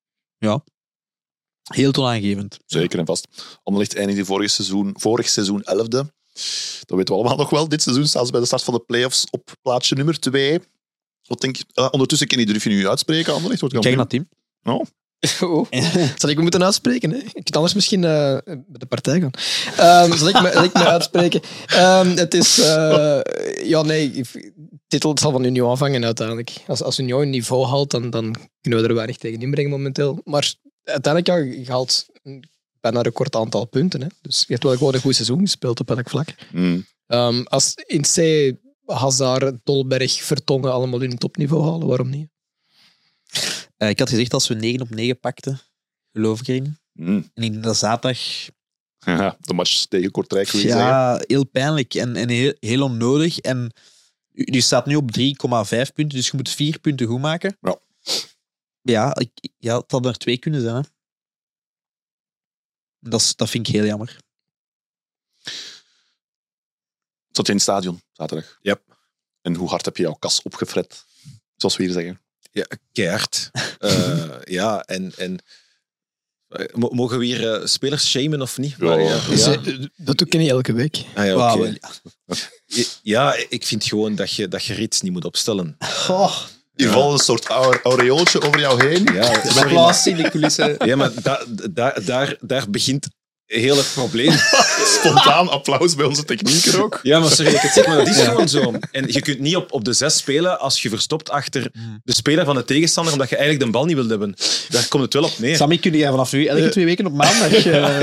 heel toonaangevend. Zeker en vast. Anderlecht eindigde vorig seizoen 11e. Dat weten we allemaal nog wel. Dit seizoen staan ze bij de start van de play-offs op plaatsje nummer 2. Wat denk je? Ondertussen, Kenny, durf je nu uitspreken? Anderlecht wordt kampioen. Kijk naar Tim. Oh. Zal ik me moeten uitspreken? Hè? Ik kan anders misschien bij de partij gaan. Zal ik me uitspreken? Het is... titel zal van Union afhangen uiteindelijk. Als Union een niveau haalt, dan kunnen we er weinig tegen inbrengen momenteel. Maar uiteindelijk, je haalt bijna een record aantal punten. Hè? Dus je hebt wel gewoon een goed seizoen gespeeld op elk vlak. Als in C, Hazard, Dolberg, Vertongen allemaal hun topniveau halen, waarom niet? Ik had gezegd als we 9 op 9 pakten, geloof ik erin. En ik denk dat zaterdag... Ja, de match tegen Kortrijk wil je zeggen. Heel pijnlijk en heel onnodig. En je staat nu op 3,5 punten, dus je moet 4 punten goed maken. Ja, het had er 2 kunnen zijn. Hè. Dat vind ik heel jammer. Zat je in het stadion zaterdag? Ja. En hoe hard heb je jouw kas opgefret? Zoals we hier zeggen. Ja, keihard. Ja, en mogen we hier spelers shamen of niet? Ja. Maar Dat doe ik niet elke week. Ah, ja, Wauw, oké. Ja, ik vind gewoon dat je Rits niet moet opstellen. Hier valt een soort aureooltje over jou heen. Ja, sorry, Applaus in de coulissen. ja, maar daar begint heel het probleem. Spontaan applaus bij onze technieker ook. Ja, maar sorry, ik het zeg, maar dat is gewoon zo. En je kunt niet op de 6 spelen als je verstopt achter de speler van de tegenstander, omdat je eigenlijk de bal niet wilt hebben. Daar komt het wel op neer. Sammy, kun jij vanaf nu elke 2 weken op maandag...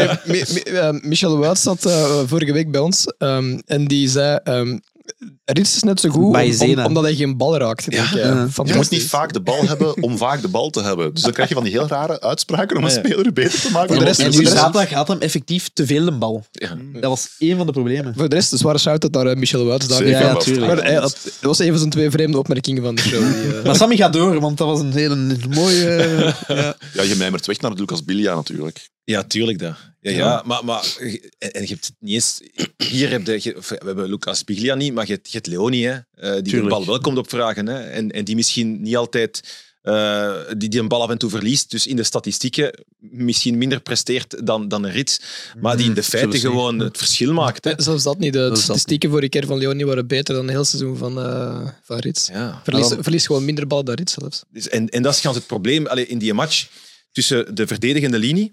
Michel Wout zat vorige week bij ons en die zei... Rits is net zo goed omdat hij geen bal raakt. Denk, Je moet niet vaak de bal hebben om vaak de bal te hebben. Dus dan krijg je van die heel rare uitspraken om een speler beter te maken. Voor de rest- En voor nu de rest- zaterdag had hem effectief te veel de bal. Ja. Dat was één van de problemen. Voor de rest, een zware shout-out naar Michel Wout. Zeker, Ja, maar tuurlijk. Maar dat was een van zijn 2 vreemde opmerkingen van de show. Die, Maar Sammy gaat door, want dat was een hele mooie... Ja, je mijmert weg naar Lucas Bilia natuurlijk. Ja, tuurlijk dat. Ja. Maar en je hebt het niet eens... Hier heb we hebben Lucas Biglia niet, maar je hebt Leonie, hè, die de bal wel komt opvragen. Hè, en die misschien niet altijd... die een bal af en toe verliest, dus in de statistieken misschien minder presteert dan een Rits, maar die in de feiten gewoon het verschil maakt. Hè. zelfs dat niet. De is statistieken vorige keer van Leonie waren beter dan een heel seizoen van Rits. Ja. Verlies gewoon minder bal dan Rits zelfs. Dus, en dat is gans het probleem. Allee, in die match tussen de verdedigende linie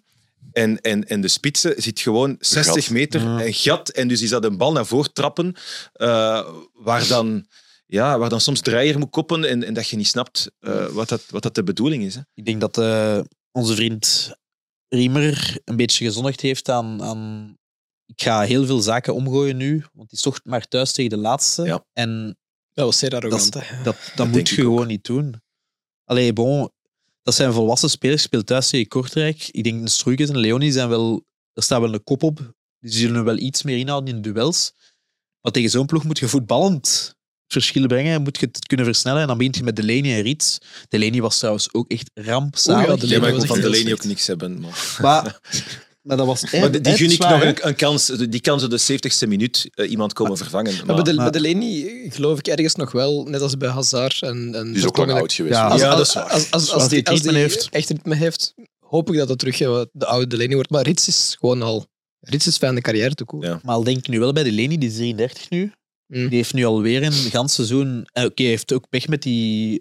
en de spitsen zit gewoon 60 meter een gat. En dus is dat een bal naar voren trappen waar dan soms Dreyer moet koppen en dat je niet snapt wat dat de bedoeling is. Hè. Ik denk dat onze vriend Riemer een beetje gezondigd heeft aan... Ik ga heel veel zaken omgooien nu, want het is toch maar thuis tegen de laatste. Ja. En Dat was zeer arrogant. dat moet je gewoon niet doen. Allee, bon, dat zijn volwassen spelers. Je speelt thuis tegen Kortrijk. Ik denk dat Struikens en Leonie zijn wel... Er staat wel een kop op. Die zullen er wel iets meer inhouden in de duels. Maar tegen zo'n ploeg moet je voetballend verschil brengen. Moet je het kunnen versnellen. En dan begint je met Delaney en Rits. Delaney was trouwens ook echt rampzalig. Delaney Ja, maar ik was wil van echt heel Delaney slecht. ook niks hebben. Maar Maar dat was maar die gun ik zwaar, nog hè? een kans. Die kan zo de 70ste minuut iemand komen vervangen. Maar Maar, bij Delaney geloof ik ergens nog wel, net als bij Hazard. En Die is ook lang oud geweest. Ja. Ja, dat is waar. Als hij het ritme die heeft. echt ritme heeft, hoop ik dat het terug de oude Delaney wordt. Maar Rits is gewoon al... Rits is fijne carrière te koop. Ja. Maar al denk ik nu wel bij Delaney, die is 33 nu. Mm. Die heeft nu alweer een gans seizoen... Oké, hij heeft ook pech met die...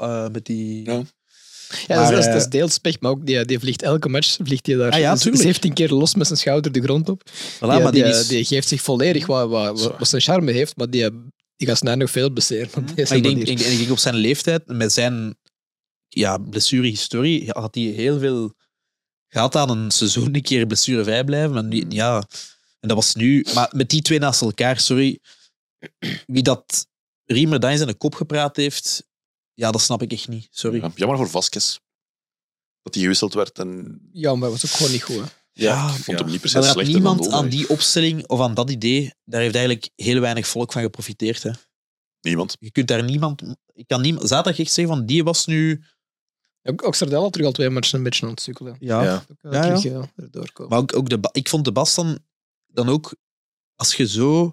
Ja. Ja, Maar, dat is deels pech, maar ook die vliegt elke match vliegt hij daar Ah ja, tuurlijk. 17 keer los met zijn schouder de grond op. maar Die geeft zich volledig wat zijn charme heeft, maar die gaat snel nog veel blesseren. op deze Maar ik manier. denk op zijn leeftijd, met zijn blessurehistorie, had hij heel veel gehad aan een seizoen een keer blessurevrij blijven. Maar nu, ja, en dat was nu... Maar met die 2 naast elkaar, sorry, wie dat Riemer dan in zijn kop gepraat heeft, ja, dat snap ik echt niet. Sorry. Ja, jammer voor Vasquez. Dat hij gewisseld werd. En Ja, maar dat was ook gewoon niet goed. Hè. ja, ik vond hem niet per se Maar er had slechter niemand dan aan Dolberg. die opstelling of aan dat idee, daar heeft eigenlijk heel weinig volk van geprofiteerd. Hè. Niemand. Je kunt daar niemand... Ik kan niemand zaterdag echt zeggen van, die was nu... Ook Sardel had terug al 2 matchen een beetje aan het sukkelen. Ja. Ja. Ook, Ja, ja. terug erdoor komen. Maar ook ik vond de Bas dan ook, als je zo...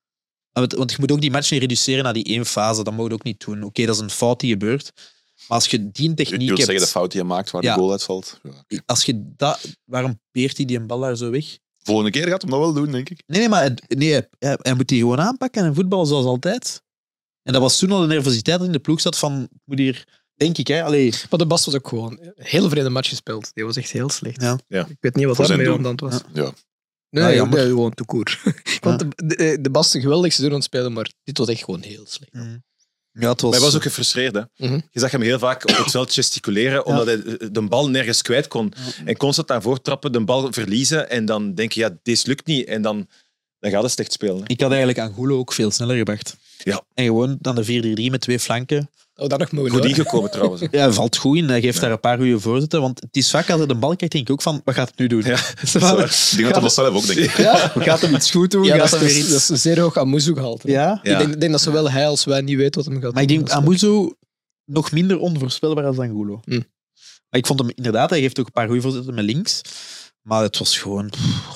Want je moet ook die match niet reduceren naar die 1 fase, dat mag je ook niet doen. Oké, dat is een fout die gebeurt. Maar als je die Je techniek wil hebt... zeggen de fout die hij maakt waar Ja. de goal uitvalt. Ja. Als je dat... Waarom peert hij die een bal daar zo weg? Volgende keer gaat hem dat wel doen, denk ik. Nee, maar hij moet die gewoon aanpakken en voetballen zoals altijd. En dat was toen al de nervositeit dat in de ploeg zat van... Moet hier... Denk ik, hè. Allee, Maar de Bas was ook gewoon een hele vreemde match gespeeld. Die was echt heel slecht. Ja. Ja. Ik weet niet wat Voor daarmee zijn aan de hand was. Ja. Nee, jammer. nee, gewoon te koer. Ik vond de Bas een geweldig seizoen aan het spelen, maar dit was echt gewoon heel slecht. ja, het was... Maar hij was ook gefrustreerd. Hè. Mhm. Je zag hem heel vaak op het veld gesticuleren, omdat hij de bal nergens kwijt kon. En constant naar voren trappen, de bal verliezen en dan denk je, ja, dit lukt niet. En dan gaat het slecht spelen. Hè. Ik had eigenlijk Angulo ook veel sneller gebracht. Ja. En gewoon dan de 4-3 met 2 flanken. Oh, daar nog mogen Goed hoor. ingekomen trouwens. Hè. Ja, hij valt goed in. Hij geeft daar een paar goede voorzetten. Want het is vaak als hij de bal krijgt, denk ik ook van, wat gaat het nu doen? Ja, Ik denk dat hij dat zelf ook denkt. Gaat hem iets goed doen? Ja, Gaat dat hem is, weer iets... dat is zeer hoog aan Muzu gehaald. hè. Ja? Ja. Ik denk dat zowel hij als wij niet weten wat hem gaat Maar ik doen. denk Dat is Amuzo nog minder onvoorspelbaar als Angulo. Hmm. Maar ik vond hem inderdaad, hij geeft ook een paar goede voorzetten met links. Maar het was gewoon...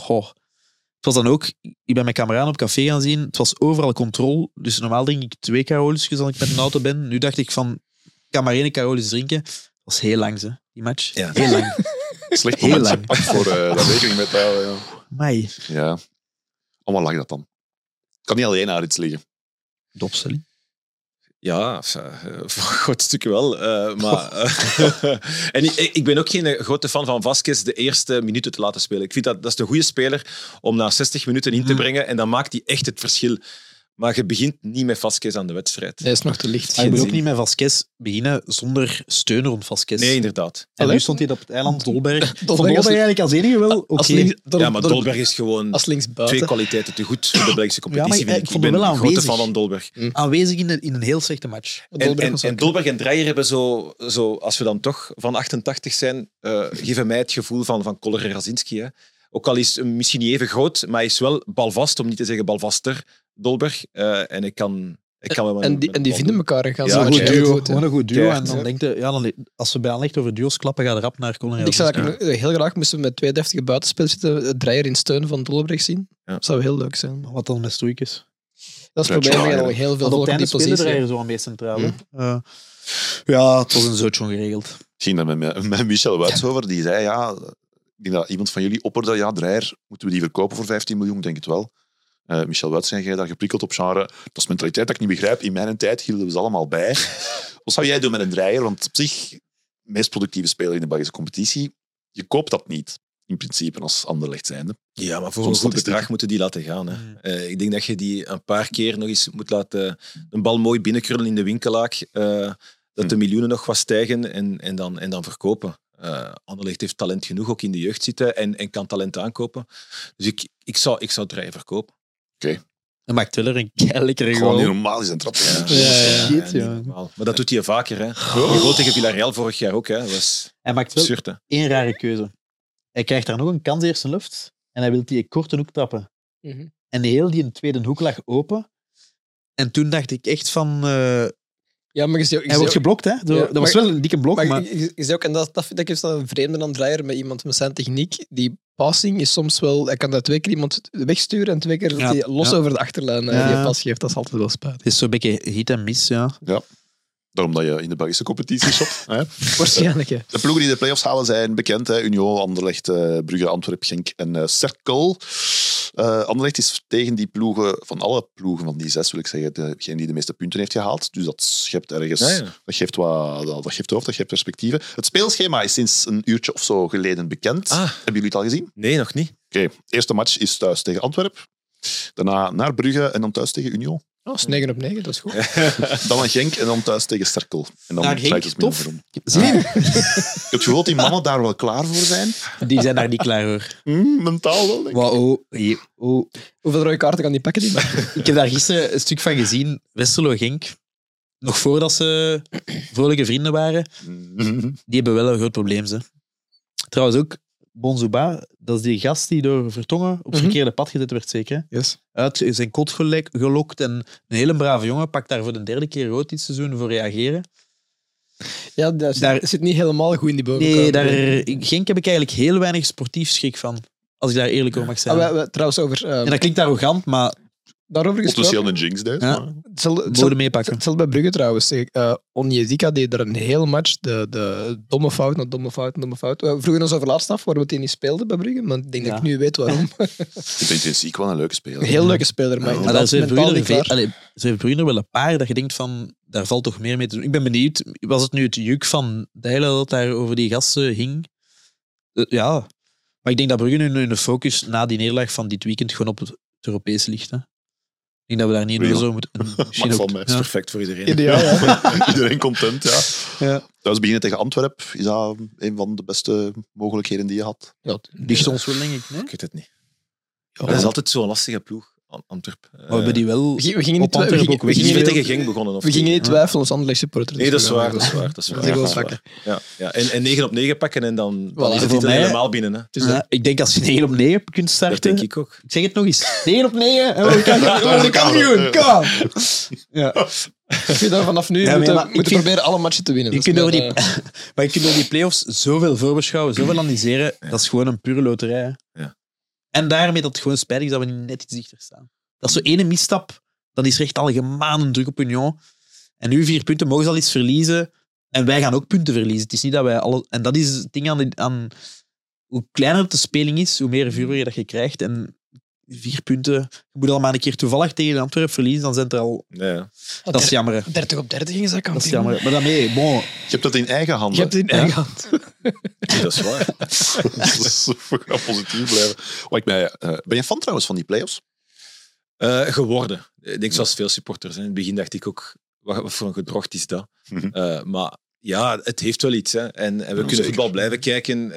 Het was dan ook... Ik ben met kameraden op café gaan zien. Het was overal controle. Dus normaal drink ik 2 Carolusjes als ik met een auto ben. Nu dacht ik van... Ik kan maar 1 Carolus drinken. Het was heel lang, ze, die match. Ja. Heel lang. Slecht Heel moment lang. gepakt voor dat rekening met jou. Ja. Mai. Ja. Allemaal lag dat dan. Kan niet alleen naar iets liggen. Dopseling. Ja, voor een groot stuk wel. Maar, en ik ben ook geen grote fan van Vasquez de eerste minuten te laten spelen. Ik vind dat is de goede speler om na 60 minuten in te brengen en dan maakt hij echt het verschil. Maar je begint niet met Vasquez aan de wedstrijd. Hij is nog te licht. Maar je moet ook niet met Vasquez beginnen zonder steun rond Vasquez. Nee, inderdaad. En nu stond hij op het eiland Dolberg. Vond Dolberg Dolberg eigenlijk als enige wel oké. Ja, maar Dolberg is gewoon als linksbuiten. 2 kwaliteiten te goed voor de Belgische competitie. Ja, maar vind ik vond hem ben wel een grote aanwezig. fan van Dolberg. Aanwezig in een heel slechte match. En Dolberg en Dreyer hebben zo, als we dan toch van 88 zijn, geven mij het gevoel van Koller Razinski. Hè. Ook al is hij misschien niet even groot, maar hij is wel balvast, om niet te zeggen balvaster, Dolberg. En ik kan wel En die vinden elkaar en gaan Ja, zo een Goed goed heel duo, goed, hè. gewoon een goed duo. Ja, En dan ja. denk je, als we bij aanleg over duo's klappen, gaat rap naar Colin. Ik zou eigenlijk heel graag moesten we met 2 deftige buitenspelers zitten, Dreyer in steun van Dolberg zien. Ja. Dat zou heel leuk zijn. Wat dan met Stoeikes? Dat is het probleem. We gaan al heel veel Want op volk het op die einde spelen positie. er zo aan mee centraal. hè. Ja, het was een zootje geregeld. Ik ging daar met Michel Wuits over. Die zei, ja... Ik denk dat iemand van jullie opperde, ja, Dreyer, moeten we die verkopen voor 15 miljoen? Ik denk het wel. Michel Wuits, zijn jij daar geprikkeld op genre? Dat is mentaliteit dat ik niet begrijp. In mijn tijd hielden we ze allemaal bij. Wat zou jij doen met een Dreyer? Want op zich, de meest productieve speler in de Belgische competitie, je koopt dat niet, in principe, als Anderlecht zijnde. Ja, maar voor Zo'n een goed statistiek. bedrag moeten die laten gaan. Hè. Ik denk dat je die een paar keer nog eens moet laten een bal mooi binnenkrullen in de winkelaak. Dat de miljoenen nog wat stijgen en dan verkopen. Anderlecht heeft talent genoeg ook in de jeugd zitten en kan talent aankopen. Dus ik zou Dreyer verkopen. En Mark Teller een lekkere Gewoon niet goal. normaal is een trap. Shit, niet ja. normaal. Maar dat doet hij vaker. Hè. Die goal tegen Villarreal vorig jaar ook. Hè. Dat was Hij maakt wel absurd. Hè. één rare keuze. Hij krijgt daar nog een kans eerste lucht en hij wil die korte hoek trappen. Mhm. En heel die tweede hoek lag open. En toen dacht ik echt van... Ja, maar hij wordt geblokt, hè? Dat was wel een dikke blok, maar... Maar je zei ook, en dat vind ik een vreemde aan Dreyer met iemand met zijn techniek. Die passing is soms wel... Hij kan dat 2 keer iemand wegsturen en 2 keer dat hij los over de achterlijn die pas geeft. Dat is altijd wel spijtig. Het is zo'n beetje hit en miss, ja. Daarom dat je in de Belgische competitie shopt. Hè? Waarschijnlijk, hè. De ploegen die de play-offs halen zijn bekend. Hè? Union, Anderlecht, Brugge, Antwerp, Genk en Cercle. Anderlecht is tegen die ploegen, van alle ploegen van die 6, wil ik zeggen, degene die de meeste punten heeft gehaald. Dus dat schept ergens... Ja. Dat geeft hoofd, dat geeft perspectieven. Het speelschema is sinds een uurtje of zo geleden bekend. Hebben jullie het al gezien? Nee, nog niet. Oké, eerste match is thuis tegen Antwerp. Daarna naar Brugge en dan thuis tegen Union. Dat is 9 op 9, dat is goed. Dan naar Genk en dan thuis tegen Cercle. En dan Naar Genk, draait het min tof. of meer om. Zie je? Ik heb het gevoel dat die mannen daar wel klaar voor zijn. Die zijn daar niet klaar voor. Mentaal wel, denk ik. Wow, Hoeveel rode kaarten kan die pakken? Die man? Ik heb daar gisteren een stuk van gezien. Westerlo-Genk. Nog voordat ze vrolijke vrienden waren. Die hebben wel een groot probleem. Ze. Trouwens ook, Bonzouba, dat is die gast die door Vertongen op het verkeerde pad gezet werd, zeker. hè? Yes. Uit zijn kot gelokt en een hele brave jongen pakt daar voor de 3e keer rood dit seizoen voor reageren. Ja, daar zit niet helemaal goed in die bovenkant. Nee, daar, Genk heb ik eigenlijk heel weinig sportief schrik van. Als ik daar eerlijk over mag zijn. Trouwens, over... En dat klinkt arrogant, maar daarover gesproken... Potentieel een jinx, dus. Ja. maar- bodem meepakken. Hetzelfde bij Brugge trouwens. Onyedika deed er een hele match de domme fout na domme fout. We vroegen ons over laatst af waarom hij niet speelde bij Brugge, maar ik denk dat ik nu weet waarom. Ik vind intrinsiek wel een leuke speler. Een heel leuke speler, maar Maar inderdaad daar zijn mentaal niet klaar. Bruyne wel een paar dat je denkt van, daar valt toch meer mee te doen. Ik ben benieuwd, was het nu het juk van Dijlen dat daar over die gasten hing? Ja, maar ik denk dat Brugge nu in de focus na die nederlaag van dit weekend gewoon op het Europese ligt. Hè. Ik denk dat we daar niet Brugge. door zo moeten... Mag van mij. Dat is perfect voor iedereen. Ideaal, ja. Iedereen content, ja. Ja. Thuis beginnen tegen Antwerp. Is dat een van de beste mogelijkheden die je had? Ja, Ligt ons wel, denk ik. Nee? Ik weet het niet. Dat is altijd zo'n lastige ploeg. Antwerp. Maar we hebben die wel We gingen op Antwerpen ook We gingen niet weggespeeld. tegen Genk begonnen. Of We gingen niet tegen- twijfelen als Anderlecht supporter. Nee, dat is waar. Dat is waar. Dat is Dat is wel waar. vaker. Ja. En 9 op 9 pakken en dan Voilà. is het Voor niet mij- helemaal binnen. Hè. Dus Ja, ik denk als je 9 op 9 kunt Dat starten... denk ik ook. Ik zeg het nog eens. 9 op 9. En we Daar kampioen. gaan Kom. Ja. ik vind dat vanaf nu Ja, moeten maar ik moeten vind- proberen alle matchen te winnen. Je Dat is kunt over wel, die, maar je kunt door die play-offs zoveel voorbeschouwen, zoveel analyseren. Dat is gewoon een pure loterij. Hè. Ja. En daarmee dat het gewoon spijtig is dat we niet net iets dichter staan. Dat is zo ene misstap, dan is er echt al gemaanden druk op Union. En nu 4 punten, mogen ze al iets verliezen. En wij gaan ook punten verliezen. Het is niet dat wij alle... En dat is het ding aan hoe kleiner de speling is, hoe meer vuurwerk dat je krijgt. En 4 punten... Je moet al maar een keer toevallig tegen Antwerpen verliezen, dan zijn het er al... Ja. Dat is jammer. Hè. 30 op 30 is dat Dat is kampioen. jammer. Maar daarmee, bon... Je hebt dat in eigen handen. Je hebt het in eigen hand. Nee, dat is waar. Dus we gaan positief blijven. Ben je fan trouwens van die play-offs? Geworden. Ik denk zoals veel supporters. Hè. In het begin dacht ik ook, wat voor een gedrocht is dat? Mhm. Maar ja, het heeft wel iets. Hè. En we kunnen zeker. voetbal blijven kijken.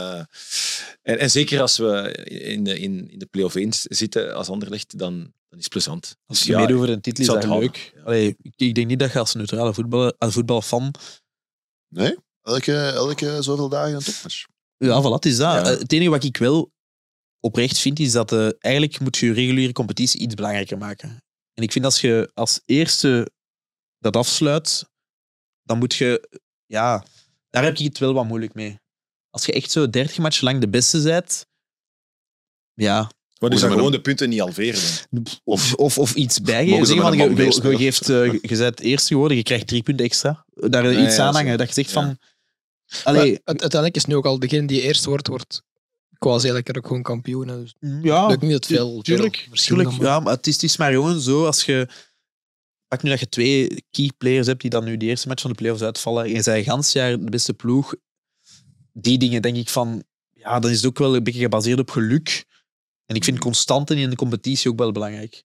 En zeker als we in de play-off 1 zitten als Anderlecht, dan is het plezant. Als Dus je meedoet voor een titel, is ik dat zou het leuk. houden, ja. Allee, ik denk niet dat je als neutrale voetbalfan... Nee? Elke zoveel dagen een topmatch. Ja, voilà, het is dat. Ja. Het enige wat ik wel oprecht vind, is dat eigenlijk moet je reguliere competitie iets belangrijker maken. En ik vind als je als eerste dat afsluit, dan moet je... Ja, daar heb ik het wel wat moeilijk mee. Als je echt zo 30 matchen lang de beste bent, ja... Maar dus Mogen dan we gewoon de punten niet halveren. Dan. Of iets bijgeven. Mogen ze Zeggen met van, een man meer spelen? je bent eerst geworden, je krijgt 3 punten extra. Daar Ja, iets ja, aan zo. hangen. Dat je zegt Ja. van... Maar Allee, uiteindelijk is nu ook al degene die eerst wordt quasi eigenlijk ook gewoon kampioen. Hè. Dus ja, ik niet dat veel tuurlijk. verschil Tuurlijk, dan, maar- ja, maar het is maar gewoon zo, als je... Pak nu dat je 2 key players hebt die dan nu de eerste match van de playoffs uitvallen en je bent gans jaar de beste ploeg, die dingen denk ik van... Ja, dan is het ook wel een beetje gebaseerd op geluk. En ik vind constanten in de competitie ook wel belangrijk.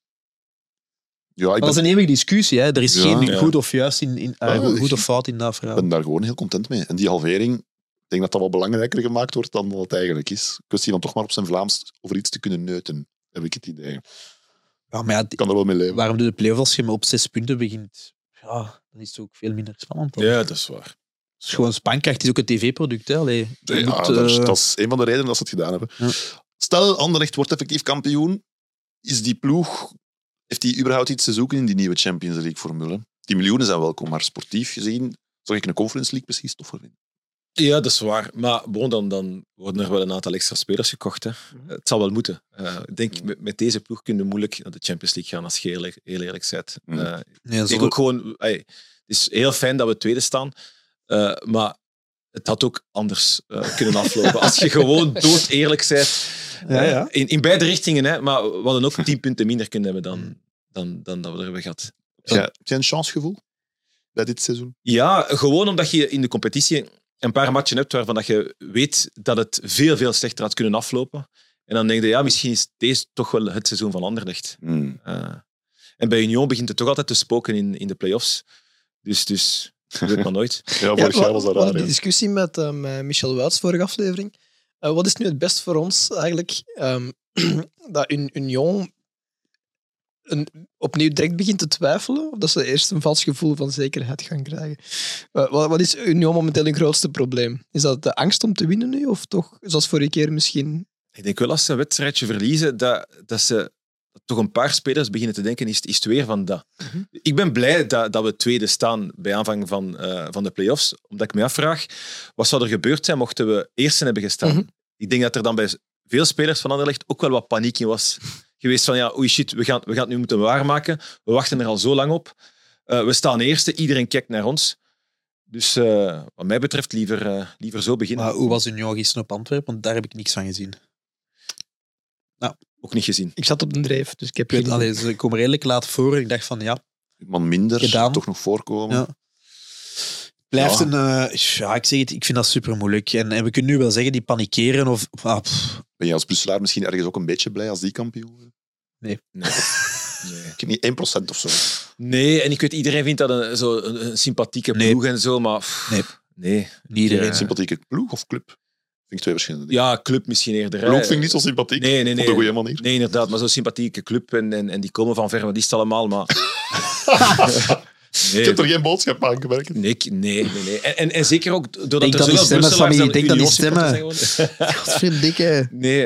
Ja, ik Maar dat is ben, een eeuwige discussie. Hè. Er is Ja, geen ja. goed of juist goed ik- of fout in dat verhaal. ben daar gewoon heel content mee. En die halvering, ik denk dat dat wel belangrijker gemaakt wordt dan wat het eigenlijk is. Kwestie van toch maar op zijn Vlaams over iets te kunnen neuten, heb ik het idee. Ik Ja, maar ja, kan er wel mee leven. waarom doe je de play-offs als je op 6 punten begint? Ja, dan is het ook veel minder spannend. Dan. Ja, dat is waar. Het is gewoon spankracht. Het is ook een tv-product. Hè. Allee, je Ja, moet, dat is een van de redenen dat ze het gedaan hebben. Ja. Stel, Anderlecht wordt effectief kampioen. Is die ploeg, heeft die überhaupt iets te zoeken in die nieuwe Champions League-formule? Die miljoenen zijn welkom, maar sportief gezien zou ik een Conference League precies toffer vinden. Ja, dat is waar. Maar bon, dan worden er wel een aantal extra spelers gekocht. Hè. Het zal wel moeten. Ik denk, met deze ploeg kun je moeilijk naar de Champions League gaan, als je heel eerlijk bent. nee, Ik denk ook gewoon... Het is heel fijn dat we tweede staan, maar het had ook anders kunnen aflopen. Als je gewoon dood eerlijk bent. Ja, ja. In beide richtingen, hè, maar we hadden ook 10 punten minder kunnen hebben dan dat we er hebben gehad. Heb jij een chancegevoel bij dit seizoen? Ja, gewoon omdat je in de competitie een paar matchen hebt waarvan dat je weet dat het veel, veel slechter had kunnen aflopen. En dan denk je, ja, misschien is deze toch wel het seizoen van Anderlecht. En bij Union begint het toch altijd te spoken in de play-offs. Dus je weet maar nooit. Ja, vorig jaar was dat we hadden raar. die Ja. discussie met Michel Wuits vorige aflevering. Wat is nu het best voor ons eigenlijk? Dat Union opnieuw direct begint te twijfelen? Of dat ze eerst een vals gevoel van zekerheid gaan krijgen? Wat is Union momenteel hun grootste probleem? Is dat de angst om te winnen nu? Of toch, zoals vorige keer misschien... Ik denk wel als ze een wedstrijdje verliezen, dat ze toch een paar spelers beginnen te denken, is het weer van dat. Ik ben blij dat we tweede staan bij aanvang van de play-offs, omdat ik me afvraag, wat zou er gebeurd zijn mochten we eerste hebben gestaan? Ik denk dat er dan bij veel spelers van Anderlecht ook wel wat paniek in was geweest van, ja, oei shit, we gaan het nu moeten waarmaken. We wachten er al zo lang op. We staan eerste, iedereen kijkt naar ons. Dus wat mij betreft liever zo beginnen. Maar hoe was Union gisteren op Antwerpen? Want daar heb ik niks van gezien. Ook niet gezien. Ik zat op de dreef, dus ik heb Ik weet, geen idee. allee, ze komen redelijk laat voor. Ik dacht van, ja, Man minder, Gedaan. toch nog voorkomen. Ja. blijft Ja. ja, ik zeg het, ik vind dat super moeilijk. En we kunnen nu wel zeggen, die panikeren of... Ben je als Brusselaar misschien ergens ook een beetje blij als die kampioen worden? Nee. Ik heb niet 1% of zo. Nee, en ik weet, iedereen vindt dat een sympathieke Nee. ploeg en zo, maar... Nee. Nee. Niet iedereen. Ja. Sympathieke ploeg of club? Vind ik twee verschillende dingen. Ja, club misschien eerder. Ploeg vind ik niet zo sympathiek. Nee. Op een goede manier. Nee, inderdaad. Maar zo'n sympathieke club en die komen van ver, wat is het allemaal? Maar... Ik heb er geen boodschap aan gewerkt. Nee. En zeker ook doordat Denk er dat die zoveel stemmen, Brusselaars Sammy, en denk dat die Union-supporters zijn geworden. Godverdikke.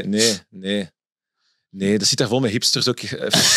Nee, dat zit daar vol met hipsters ook.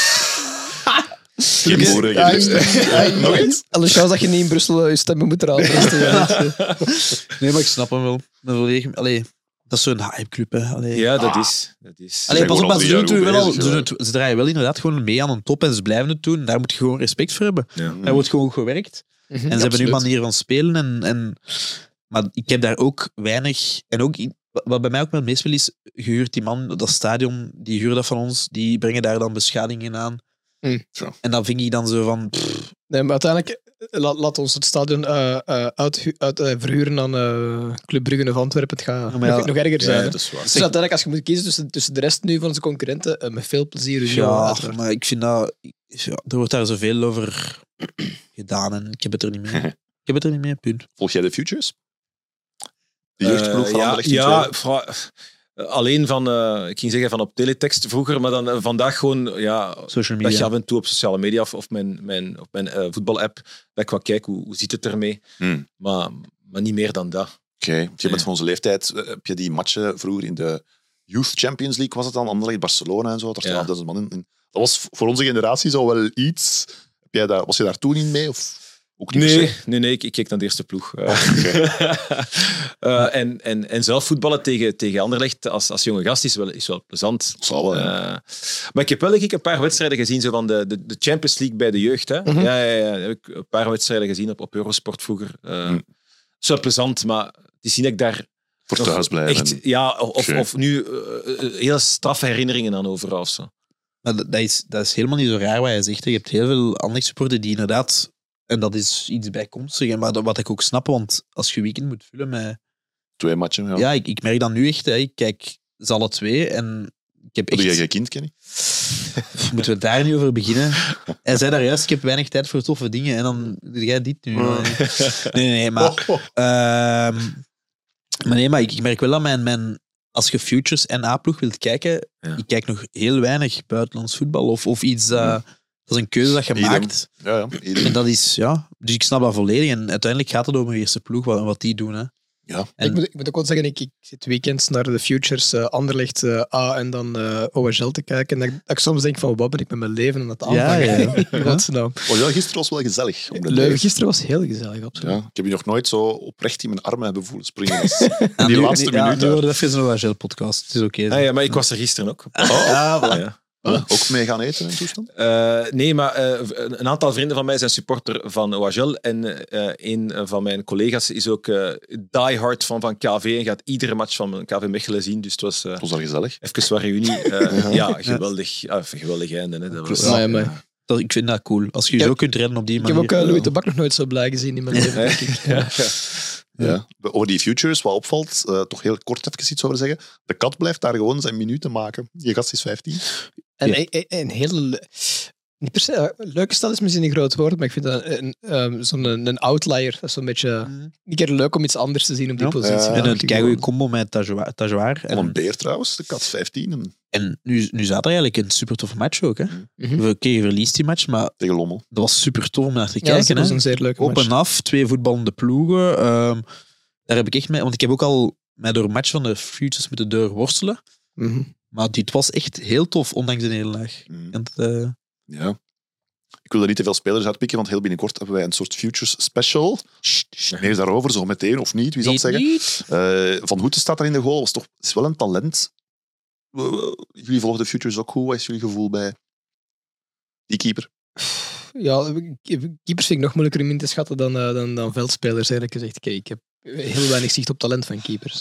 Geen boeren. Nog eens? Alle chance dat je niet in Brussel je stemmen moet eraan. Nee, maar ik snap hem wel. Allee, dat is zo'n hypeclub, hè. Allee. Ja, dat is. Allee, pas op, maar ze doen het wel al. bezig, Ze draaien wel inderdaad gewoon mee aan een top en ze blijven het doen. Daar moet je gewoon respect voor hebben. Ja. Daar wordt gewoon gewerkt. En ze hebben nu een absoluut. manier van spelen. Maar ik heb daar ook weinig... En ook, wat bij mij ook wel meest wil is, gehuurd die man, dat stadion, die huurt dat van ons, die brengen daar dan beschadigingen aan. Zo. En dan vind ik dan zo van... Nee, maar uiteindelijk laat ons het stadion verhuren aan Club Brugge of Antwerpen. Het gaat Ja, maar ja, nog erger zijn. Ja, hè. dat is waar. Dus uiteindelijk, als je moet kiezen tussen de rest nu van onze concurrenten, met veel plezier. Ja, uiteraard. maar ik vind dat... Ja, er wordt daar zoveel over gedaan en ik heb het er niet mee. Ik heb het er niet mee, punt. Volg jij de Futures? De jeugdploeg van Anderlecht in ja, tweede? alleen van, ik ging zeggen van op teletext vroeger, maar dan vandaag gewoon, ja, Social dat je media. af en toe op sociale media of mijn voetbalapp, dat ik wat kijk, hoe zit het ermee? Maar niet meer dan dat. Oké, je bent van onze leeftijd. Heb je die matchen vroeger in de Youth Champions League, was het dan? Anderlecht, Barcelona en zo. Daar staan 12.000 man in. Dat was voor onze generatie zo wel iets. Was je daar toen niet mee? Of ook niet per se? Nee, ik keek naar de eerste ploeg. En zelf voetballen tegen Anderlecht als jonge gast is wel plezant. Zal wel, ja. Maar ik heb wel een paar wedstrijden gezien zo van de Champions League bij de jeugd. Hè. Ja, heb ik een paar wedstrijden gezien op Eurosport vroeger. Het is wel plezant, maar het is niet dat ik daar Voor nog thuis blijven. echt, ja, Oké. of nu heel straffe herinneringen aan overal. Of zo. Maar dat is helemaal niet zo raar wat je zegt. Je hebt heel veel Anderlecht-supporters die inderdaad... En dat is iets bijkomstigs, maar wat ik ook snap, want als je weekend moet vullen met... 2 matchen, ja. Ja, ik merk dat nu echt. Hè. Ik kijk ze alle 2 en ik heb Heb jij echt... geen kind, Kenny? Moeten we daar nu over beginnen? Hij zei daar juist, ik heb weinig tijd voor toffe dingen en dan doe jij dit nu. Nee, maar... Maar nee, maar ik merk wel dat mijn als je Futures en A-ploeg wilt kijken, ik kijk nog heel weinig buitenlands voetbal of iets... Dat is een keuze dat je Idem. maakt. Ja. En dat is, ja... Dus ik snap dat volledig. En uiteindelijk gaat het om mijn eerste ploeg, wat die doen. Hè. Ja. En, Ik moet ook wel zeggen, ik zit weekends naar de Futures, Anderlecht A en dan OHL te kijken. En dat ik soms denk van, wat ben ik met mijn leven aan het aanpakken? ja. Godsnaam. Oh ja, gisteren was wel gezellig. Om de Leuven gisteren was heel gezellig, absoluut. Ja, ik heb je nog nooit zo oprecht in mijn armen hebben voelen springen. In die laatste Ja, minuten. nu wordt het even een OHL-podcast. Het is oké. Ah, ja, maar ik was er gisteren ook. Ja. Ook mee gaan eten en toestand? Nee, maar een aantal vrienden van mij zijn supporter van OHL. En een van mijn collega's is ook diehard van KV en gaat iedere match van KV Mechelen zien. Dus het was Dat was al gezellig. even wat reunie. Geweldig. Geweldig einde. Hè. Dat was, Maar Ik vind dat cool. Als je je zo kunt redden op die ik heb manier. ook Louis de Bak nog nooit zo blij gezien in mijn leven, denk ik. Ja. Over die Futures, wat opvalt, toch heel kort even iets over zeggen. De kat blijft daar gewoon zijn minuten maken. Die gast is 15. En een hele... Niet per se, leuke stad is misschien een groot woord, maar ik vind dat een outlier. Dat is zo'n beetje een keer leuk om iets anders te zien op die Ja. positie. En een keigoede combo met Tajoar. Al een beer trouwens, de kat 15 En nu zat er eigenlijk een super toffe match ook. Hè. Oké, je verliest die match, maar tegen Lommel. dat was super tof om naar te Ja, kijken. dat was hè. een zeer leuke Op match. en af, 2 voetballende ploegen. Daar heb ik echt mee... Want ik heb ook al mij door een match van de Futures moeten doorworstelen. Maar dit was echt heel tof, ondanks de nederlaag. En Ja. Ik wil er niet te veel spelers uitpikken, want heel binnenkort hebben wij een soort Futures special. Meer daarover, zo meteen of niet, wie zal het zeggen? Van Hoeten staat er in de goal, is wel een talent. Jullie volgen de Futures ook goed. Wat is jullie gevoel bij die keeper? Ja, keepers vind ik nog moeilijker om in te schatten dan veldspelers, eerlijk gezegd. Kijk, ik heb heel weinig zicht op talent van keepers.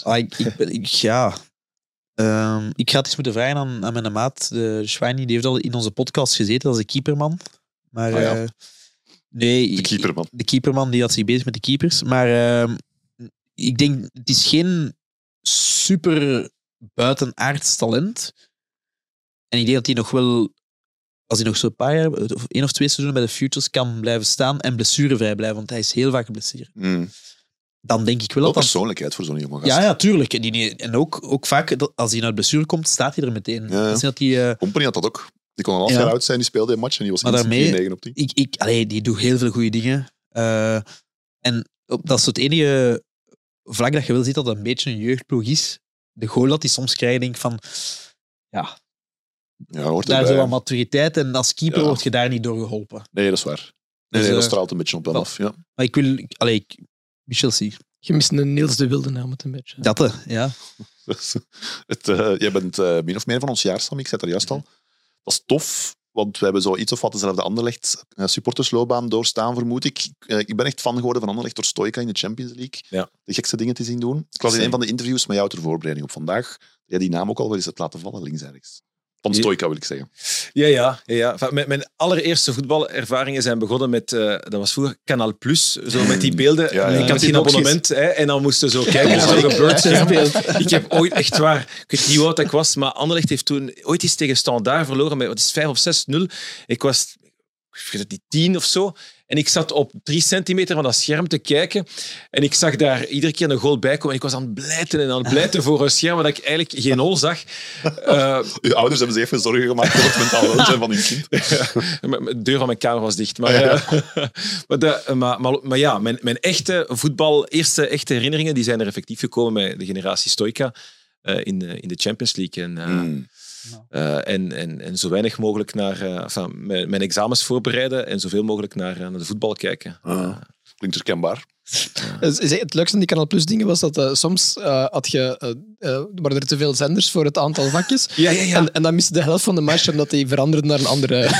Ik ga het eens moeten vragen aan mijn maat, de Schweini, die heeft al in onze podcast gezeten als de keeperman. Maar nee, De keeperman. de keeperman die had zich bezig met de keepers. Maar ik denk, het is geen super buitenaards talent. En ik denk dat hij nog wel, als hij nog zo'n paar jaar, of 1 of 2 seizoenen bij de Futures kan blijven staan en blessurevrij blijven, want hij is heel vaak geblesseerd. dan denk ik wel Wel dat dat... persoonlijkheid voor zo'n jonge gast. Ja, tuurlijk. En ook vaak, als hij naar het blessure komt, staat hij er meteen. Ja. Dus dat hij, Company had dat ook. Die kon een half Ja. jaar oud zijn, die speelde een match en die was Maar instant daarmee- 9 op 10. die doet heel veel goede dingen. En dat is het enige vlak dat je wel ziet dat het een beetje een jeugdploeg is. De goal dat die soms krijgt, denk ik van... Ja, Ja, hoort daar is erbij. wel wat maturiteit en als keeper Ja. word je daar niet door geholpen. Nee, dat is waar. Nee, Dus, dat straalt een beetje op dan wel. af. Ja. Maar ik wil... Michel C. Je mist een Niels de Wilde naam het een beetje. Dat, ja. Jij bent min of meer van ons jaar, Sam. Ik zei het er juist al. Dat is tof, want we hebben zo iets of wat dezelfde Anderlecht supportersloopbaan doorstaan, vermoed ik. Ik ben echt fan geworden van Anderlecht door Stoica in de Champions League. Ja. De gekste dingen te zien doen. Ik was in een van de interviews met jou ter voorbereiding op vandaag. Jij die naam ook al wel eens hebt laten vallen, links ergens. Van Stoica wil ik zeggen. Ja. Enfin, mijn allereerste voetbalervaringen zijn begonnen met, dat was vroeger Canal Plus, zo met die beelden. Ja. Ik had geen abonnement hè, en dan moesten zo kijken naar zo'n gebeurscherm. Ik heb ooit, echt waar, ik weet niet hoe oud ik was, maar Anderlecht heeft toen ooit eens tegen Standaard verloren met, wat is 5 of 6-0. Ik was, ik weet het niet, 10 of zo. En ik zat op 3 centimeter van dat scherm te kijken. En ik zag daar iedere keer een goal bij komen. En ik was aan het blijten voor een scherm waar ik eigenlijk geen hol zag. Uw ouders hebben zich even zorgen gemaakt voor het mentaal welzijn van hun kind. De deur van mijn kamer was dicht. Maar ja, mijn eerste echte herinneringen die zijn er effectief gekomen met de generatie Stoica in de Champions League. En zo weinig mogelijk naar mijn examens voorbereiden en zoveel mogelijk naar de voetbal kijken. Klinkt herkenbaar. Het leukste aan die Canal Plus dingen was dat soms waren er te veel zenders voor het aantal vakjes. Ja. En dan miste de helft van de match omdat die veranderde naar een andere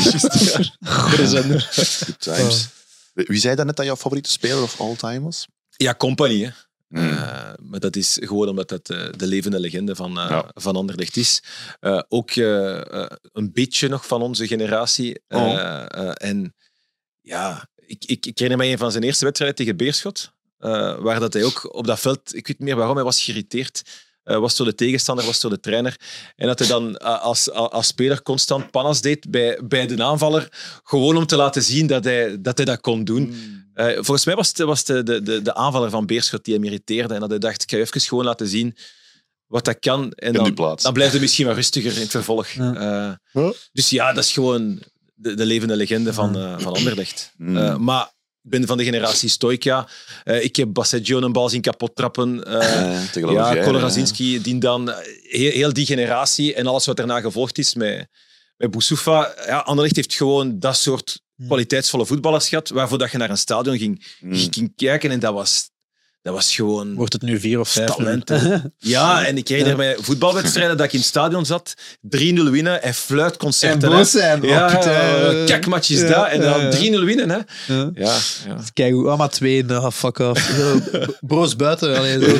zender. Good times. Wie zei dat net dat jouw favoriete speler of all time was? Ja, Company. Hè. Maar dat is gewoon omdat dat de levende legende van Anderlecht is. Ook een beetje nog van onze generatie. En ja, ik herinner mij een van zijn eerste wedstrijden tegen Beerschot. Waar dat hij ook op dat veld, ik weet niet meer waarom, hij was geïrriteerd. Was door de tegenstander, was door de trainer. En dat hij dan als speler constant panas deed bij de aanvaller. Gewoon om te laten zien dat hij dat kon doen. Volgens mij was het de aanvaller van Beerschot die hem irriteerde. En dat hij dacht, ik ga je even gewoon laten zien wat dat kan. En dan blijft hij misschien wat rustiger in het vervolg. Ja. Dus ja, dat is gewoon de levende legende van Anderlecht. Maar ik ben van de generatie Stoica. Ik heb Baseggio een bal zien kapot trappen. Kolorazinski, die dan heel die generatie en alles wat daarna gevolgd is met Boussoufa. Ja, Anderlecht heeft gewoon dat soort kwaliteitsvolle voetballers gehad, waarvoor dat je naar een stadion ging kijken en dat was gewoon... Wordt het nu 4 of 5? Talenten. Ja, en ik herinner mij voetbalwedstrijden dat ik in het stadion zat, 3-0 winnen en fluitconcerten. En boos zijn. Kakmatjes daar en dan 3-0 winnen. Hè. Ja. Kijk, maar 2, fuck off. Broos buiten.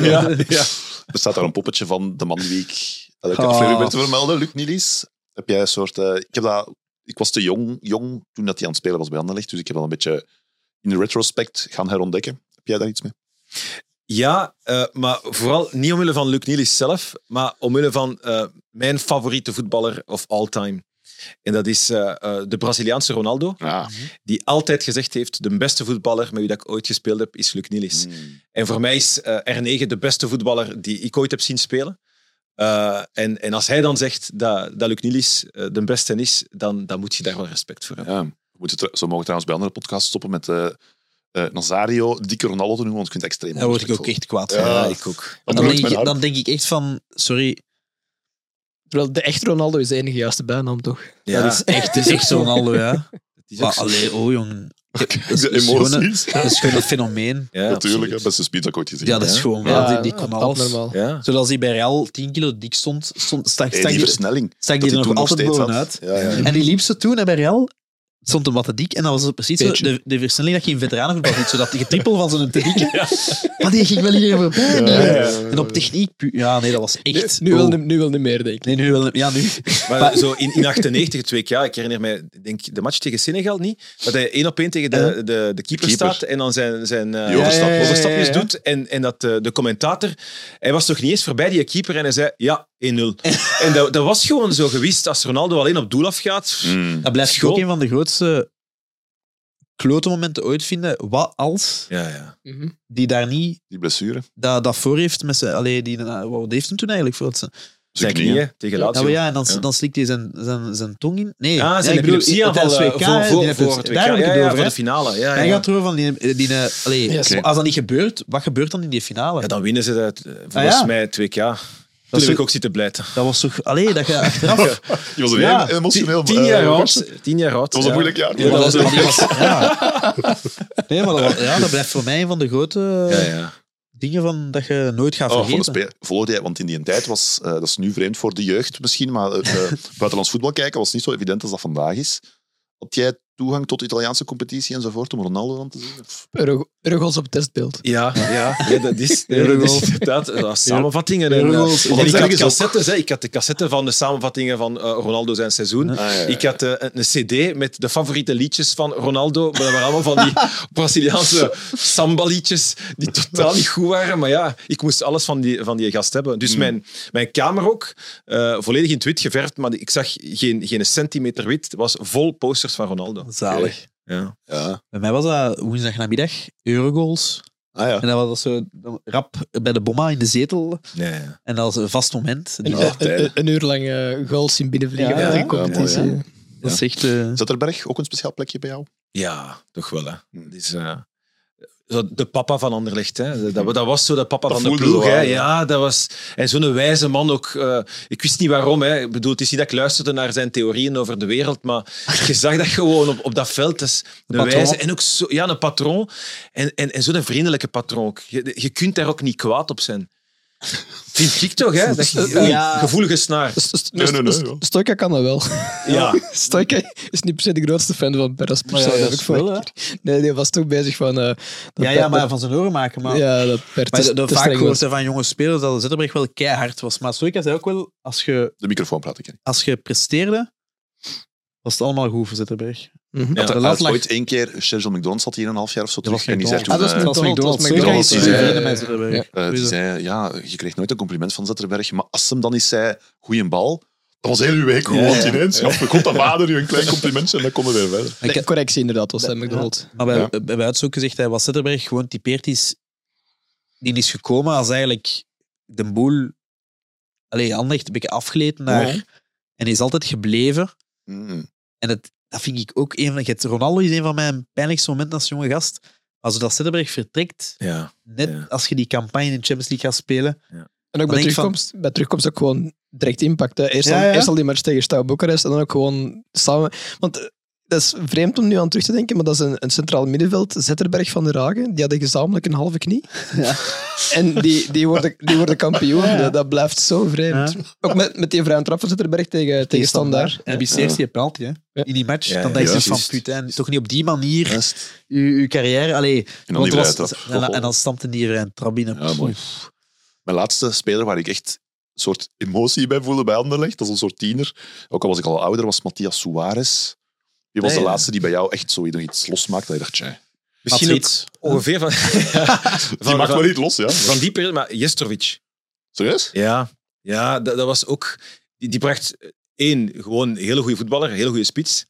Er staat daar een poppetje van de man die ik probeer te vermelden, Luc Nilis. Heb jij een soort... Ik was te jong toen dat hij aan het spelen was bij Anderlecht, dus ik heb dat een beetje in de retrospect gaan herontdekken. Heb jij daar iets mee? Ja, maar vooral niet omwille van Luc Nilis zelf, maar omwille van mijn favoriete voetballer of all time. En dat is de Braziliaanse Ronaldo, die altijd gezegd heeft, de beste voetballer met wie dat ik ooit gespeeld heb, is Luc Nilis. En voor mij is R9 de beste voetballer die ik ooit heb zien spelen. En als hij dan zegt dat Luc Nilis de beste is, dan moet je daar wel respect voor hebben. Ja, zo mogen trouwens bij andere podcasts stoppen met Nazario, dikke Ronaldo te noemen, want ik vind het extreem. Daar word ik ook echt kwaad van. Ja, ik ook. Dan denk ik echt van, sorry. Terwijl de echte Ronaldo is de enige juiste bijnaam, toch? Ja. Dat is echt Ronaldo, ja. Maar allee, jongen. De emoties. Dat is gewoon een fenomeen. Ja, natuurlijk, beste speed dat ik ooit gezien. Ja, dat is gewoon wel. Die kon alles. Normaal. Ja. Zoals hij bij Real 10 kilo dik stond, stak die versnelling. die dat er nog toen altijd steeds had. bovenuit. Ja. En die liep ze toen en bij Real stond hem wat te dik en dat was precies zo de versnelling dat je in veteranenvoetbal ziet, zodat die getrippel van zo'n te dikke. Maar die ging wel hier voorbij. En op techniek, dat was echt... Nu wel niet meer, denk ik. Nee, nu wel. Ja, nu. Maar zo in 98, het WK, ik herinner mij, denk de match tegen Senegal niet, dat hij 1-op-1 tegen de keeper staat en dan zijn overstapjes doet en dat de commentator, hij was toch niet eens voorbij die keeper en hij zei, ja, 1-0. En dat was gewoon zo gewist, als Ronaldo alleen op doel afgaat. Dat blijft ook een van de grootste klote momenten ooit vinden. Wat als Ja. Mhm. die daar niet Die blessure. dat voor heeft met zijn... Wat heeft hem toen eigenlijk voor het... Zijn knieën tegen Ja, Lazio. maar ja, en dan slikt hij zijn tong in. Nee, Zijn ik bedoel, epilepsieaanval tijdens WK, hè, die voor het WK. daar heb ik het over, voor hè. de finale. Ja, Hij ja. gaat erover van Yes. als dat niet gebeurt, wat gebeurt dan in die finale? Ja, dan winnen ze dat, volgens ja. mij het WK. Toen is heb ik ook- ook zitten blijten. Dat was toch... dat je achteraf... Je was een Ja. heel emotioneel. 10 jaar oud. gast. 10 jaar oud. Dat was een moeilijk jaar. Ja, dat was die was- ja. Nee, maar dat blijft voor mij een van de grote ja. dingen van dat je nooit gaat Oh, van de vergeten. volgde jij, want in die tijd was, dat is nu vreemd voor de jeugd misschien, maar buitenlands voetbal kijken was niet zo evident als dat vandaag is. Had jij toegang tot de Italiaanse competitie enzovoort om Ronaldo dan te zien? Of? Eurogoals op testbeeld. Ja, dat is inderdaad samenvattingen. Eurogoals. En ik had Ergens ook. cassettes, hè. Ik had de cassette van de samenvattingen van Ronaldo zijn seizoen. Ah, ja. Ik had een cd met de favoriete liedjes van Ronaldo. Maar dat waren allemaal van die Braziliaanse samba-liedjes die totaal niet goed waren. Maar ja, ik moest alles van die gast hebben. Dus mijn kamer ook, volledig in het wit geverfd, maar ik zag geen centimeter wit. Het was vol posters van Ronaldo. Zalig. Ja. Ja. Bij mij was dat woensdagnamiddag, Eurogoals. Ah ja. En dat was zo rap bij de bomma in de zetel. Ja. En dat was een vast moment. Een uur lang goals zien binnenvliegen Ja, bij ja. de competitie. Ja, mooi, Dat is echt... Zetterberg, ook een speciaal plekje bij jou? Ja, toch wel. Hè. Dat is, zo de papa van Anderlecht. Hè. Dat was zo de papa Dat van de voelde ploeg. zo Hè. aan, Ja, dat was... En zo'n wijze man ook. Ik wist niet waarom. Hè. Ik bedoel, het is niet dat ik luisterde naar zijn theorieën over de wereld, maar je zag dat gewoon op dat veld. Dat is een patroon. wijze. En ook zo, ja, een patroon. En zo'n vriendelijke patroon ook. Je kunt daar ook niet kwaad op zijn. Vind ik toch, hè? Dat Ja. gevoelige snaar. Nee, ja. Stoika kan dat wel. Ja. Stoika is niet per se de grootste fan van Perez Maar ja, persoon. dat heb ik is wel, vorige keer. Nee, die was toch bezig van... maar van zijn oren maken. Maar, dat per maar te vaak streng gehoord was. zijn van jonge spelers dat de Zetterberg wel keihard was. Maar Stoika zei ook wel, De microfoon praat ik in. als je presteerde, was het allemaal goed voor Zetterberg. Mhm. Ja. de Hij lat had lag- ooit één keer, Sergio McDonald's had hier een half jaar of zo Dat was terug. En die zei toen, McDonald's. dat was McDonald's. McDonald's. Stoika is McDonald's, tevreden ja. met Zetterberg. die zei, ja, je kreeg nooit een compliment van Zetterberg, maar als hem dan eens zei, goeie bal, dat was heel uw week gewoon ineens. Ja, je komt aan vader, je een klein complimentje en dan komen we weer verder. Nee, correctie inderdaad, was dat McDonald's. Maar bij uitzoek gezegd, hij was Zetterberg gewoon typeerd is. Die is gekomen als eigenlijk de boel. Anderlecht een beetje afgeleden naar. Ja. En is altijd gebleven. Mm. En dat vind ik ook een van. Ronaldo is een van mijn pijnlijkste momenten als jonge gast. Als dat Zetterberg vertrekt, Ja. net Ja. als je die campagne in de Champions League gaat spelen. En ook Dan denk bij terugkomst ook gewoon direct impact. Hè. Eerst al die match tegen Steaua Boekarest en dan ook gewoon samen. Want dat is vreemd om nu aan terug te denken, maar dat is een centraal middenveld, Zetterberg van der Hagen, die hadden gezamenlijk een halve knie. Ja. En die worden kampioen. Dat blijft zo vreemd. Ook met die vrije trap van Zetterberg tegen Standaard. En die eerste die penalty, hè? Ja. In die match. Ja, Dan denk je ja, van, juist. putain, toch niet op die manier Juist. uw carrière. En dan die vrije trap. En dan stampte die vrije trap binnen. Ja, mooi. Mijn laatste speler waar ik echt een soort emotie bij voelde bij Anderlecht, dat is een soort tiener, ook al was ik al ouder, was Matthias Suarez. Die was Nee, de ja. laatste die bij jou echt zo nog iets losmaakte. Dat je dacht, tja, Misschien Madrid. ook ongeveer van... die maakt wel niet los, ja. Van die periode, maar Jestrovic. Serieus? Ja, dat was ook... Die bracht gewoon een hele goede voetballer, een hele goede spits.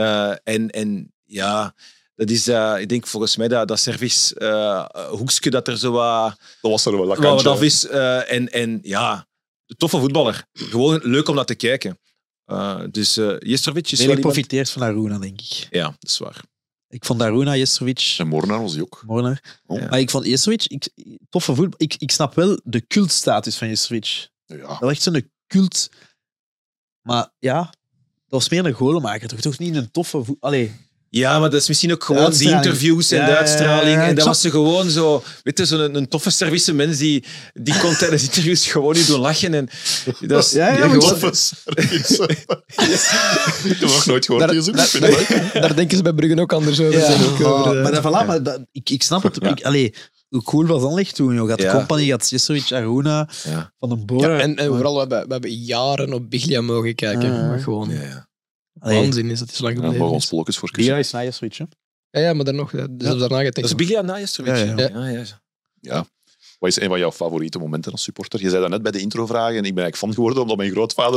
En ja, dat is, ik denk volgens mij dat service hoekje dat er zo wat Dat was er wel. Dat wat kantje. af is. En ja, een toffe voetballer. Gewoon leuk om naar te kijken. Dus Jestrovic is wel Redelijk iemand... profiteert van Aruna, denk ik. Ja, dat is waar. Ik vond Aruna, Jestrovic, En Mornar was hij ook. Morner. Oh. Ja. Maar ik vond Jestrovic, toffe voetbal. Ik snap wel de cultstatus van Jestrovic. Ja. Wel echt zo'n cult. Maar ja, dat was meer een goalmaker. Toch niet een toffe voetbal. Ja, maar dat is misschien ook gewoon die uitstraling. interviews en Ja, de uitstraling. ja, En ik dat snap- was ze gewoon zo... Weet je, zo'n toffe service mens die kon tijdens interviews gewoon niet doen lachen. En dat is, Ja, die maar gewoon- Toffe service. Ik heb nog nooit gehoord. Die zoek. Ik vind het leuk. Daar denken ze bij Bruggen ook anders over. Ja, denk ik, over, maar voilà, maar ik snap het. Hoe cool was Anderlecht toen? Je had Ja. Company, je had Jestrovic, Aruna, Ja. Van den Boren. Ja, en vooral, we hebben jaren op Biglia mogen kijken. Ja. Maar gewoon Ja. waanzin is dat hij zo lang Ja, gebleven mogen we is. ons polletjes voor Biglia kussen. is na Jestrovic, hè? Ja, maar dan nog. Dus daarna gaat Dat is Biglia na Jestrovic. Ja, ja. Ja. Wat is een van jouw favoriete momenten als supporter? Je zei dat net bij de introvragen en ik ben eigenlijk fan geworden omdat mijn grootvader u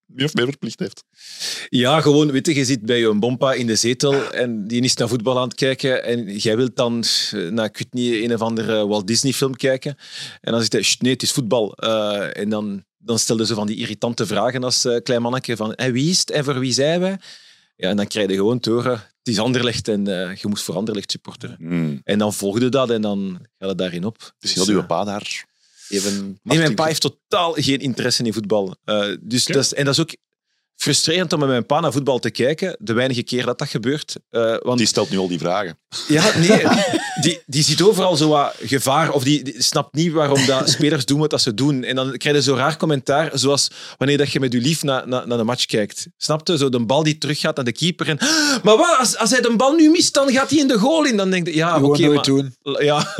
meer of meer verplicht heeft. Ja, gewoon, weet je zit bij je bompa in de zetel en die is naar voetbal aan het kijken en jij wilt dan, ik weet niet, een of andere Walt Disney film kijken. En dan zegt hij, nee, het is voetbal. En dan stelde ze van die irritante vragen als klein manneke van, wie is het en voor wie zijn wij? Ja, en dan krijg je gewoon te horen, het is Anderlecht en je moest voor Anderlecht supporteren. En dan volgde dat en dan gaat het daarin op. Dus had uw pa daar even... Nee, mijn pa heeft totaal geen interesse in voetbal. Dus dat is ook frustrerend om met mijn pa naar voetbal te kijken, de weinige keer dat gebeurt. Want Die stelt nu al die vragen. ja, nee, die ziet overal zo wat gevaar, of die snapt niet waarom dat spelers doen wat ze doen. En dan krijg je zo'n raar commentaar, zoals wanneer dat je met je lief naar de match kijkt. Snap je? Zo de bal die teruggaat naar de keeper. En, maar wat, als hij de bal nu mist, dan gaat hij in de goal in. Dan denk je, ja, oké, maar... doen. Ja.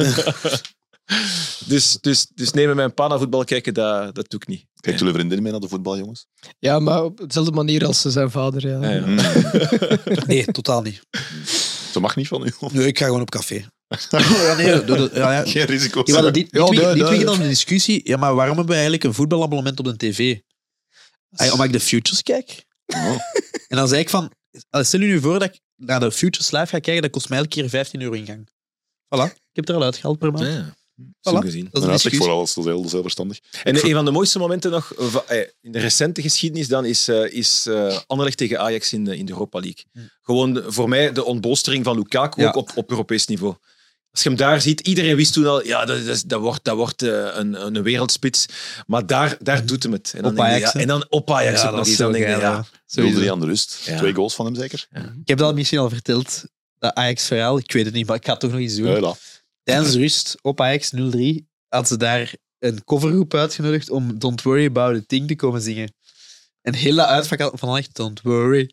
Dus nemen mijn pa naar voetbal kijken, dat doe ik niet. Kijkt jullie vriendin mee naar de voetbal, jongens? Ja, maar op dezelfde manier als zijn vader. Ja. Ja. Nee, totaal niet. Ze mag niet van u. Nee, ik ga gewoon op café. Ja, nee, ja. Geen risico's. Die hadden dit nee. weekend al een discussie. Ja, maar waarom hebben we eigenlijk een voetbalabonnement op de tv? Omdat ik de Futures kijk. Oh. En dan zei ik van... Stel je nu voor dat ik naar de Futures live ga kijken, dat kost mij elke keer €15 ingang. Voilà, ik heb er al uitgehaald per maand. Ja, Voilà. gezien. Dat is een Dat is discussie. vooral dat is heel verstandig. En een van de mooiste momenten nog in de recente geschiedenis dan is Anderlecht tegen Ajax in de Europa League. Gewoon voor mij de ontbolstering van Lukaku Ja. ook op Europees niveau. Als je hem daar ziet, iedereen wist toen al, ja, dat wordt een wereldspits. Maar daar doet hem het. En dan Op denk je, Ajax, ja, hè? en dan op Ajax Ja, ook nog dat is eens. zo Dan denk je, geil, ja. ja. 0-3 Sowieso. aan de rust. Ja. 2 goals van hem zeker. Ik heb dat misschien al verteld, dat Ajax-verhaal. Ik weet het niet, maar ik ga het toch nog eens doen. Ja, dat. Tijdens de rust op Ajax 0-3 had ze daar een covergroep uitgenodigd om Don't Worry About a Thing te komen zingen. En heel dat uitvak van echt Don't Worry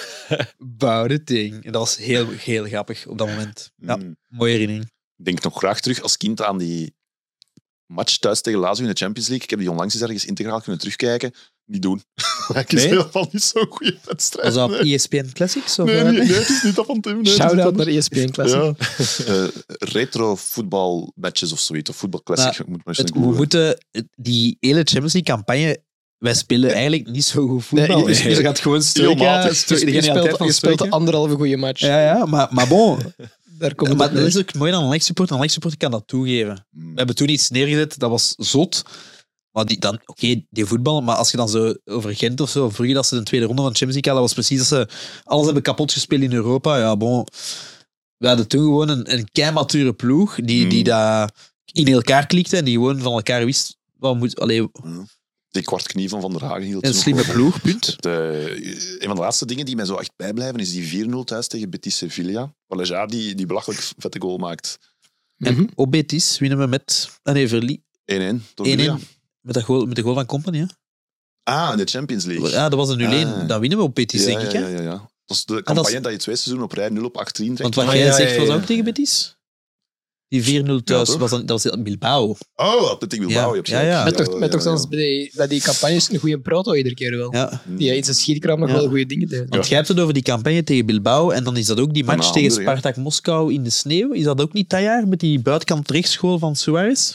About a Thing. En dat was heel, heel grappig op dat moment. Ja, mooie herinnering. Ik denk nog graag terug als kind aan die match thuis tegen Lazio in de Champions League. Ik heb die onlangs eens ergens integraal kunnen terugkijken. Niet doen. Het is Nee? helemaal niet zo'n goede wedstrijd. Was dat op Nee. ESPN Classics? Of, Nee, het is niet dat van Tim. Nee, het is Shout-out niet naar ESPN Classic. Ja. Retro voetbalmatches of zoiets. Of voetbalclassics. Ik moet maar eens we googlen. moeten die hele Champions League campagne... Wij spelen eigenlijk niet zo goed voetbal. Nee, Dus je gaat gewoon heel steuken. matig. Je speelt de anderhalve goede match. Ja, maar bon. Daar komt het Maar op dat neer. is ook mooi aan een Leg-supporter. Een Leg-supporter kan dat toegeven. We hebben toen iets neergezet, dat was zot. Maar die voetbal, maar als je dan zo over Gent of zo, of Brugge, dat ze de tweede ronde van de Champions League hadden, was precies dat ze alles hebben kapot gespeeld in Europa. Ja, bon. We hadden toen gewoon een keimature ploeg die dat in elkaar klikte en die gewoon van elkaar wist wat moet... Allee, Die kwartknie van der Hagen hield een ze nog slimme wel. ploeg, punt. Een van de laatste dingen die mij zo echt bijblijven is die 4-0 thuis tegen Betis Sevilla. Waar Leja die belachelijk vette goal maakt. 1-1 En op Betis winnen we met... Verlie. door 1-1. Villa. Met de goal van Company, hè? Ah, in de Champions League. Ja, dat was een 0-1. Ah. Dan winnen we op Betis, ja, denk ik, hè? ja. Dat is de dat campagne is- dat je 2 seizoenen op rij 0 op 8 trekt. Want wat Ah, jij ja, zegt, ja, was ja. ook tegen Betis? Die 4-0 thuis, toch? dat was Bilbao. Oh, Atletico Bilbao. Ja, je hebt ja, gelijk. ja. Met toch zelfs bij die campagnes een goede proto iedere keer wel. Ja. Die in zijn schietkraam nog Ja. wel goede dingen deed. Want jij hebt het over die campagne tegen Bilbao en dan is dat ook die match Van tegen Hamburg, hè? Spartak Moskou in de sneeuw. Is dat ook niet dat jaar met die buitenkant rechtsgoal van Suarez?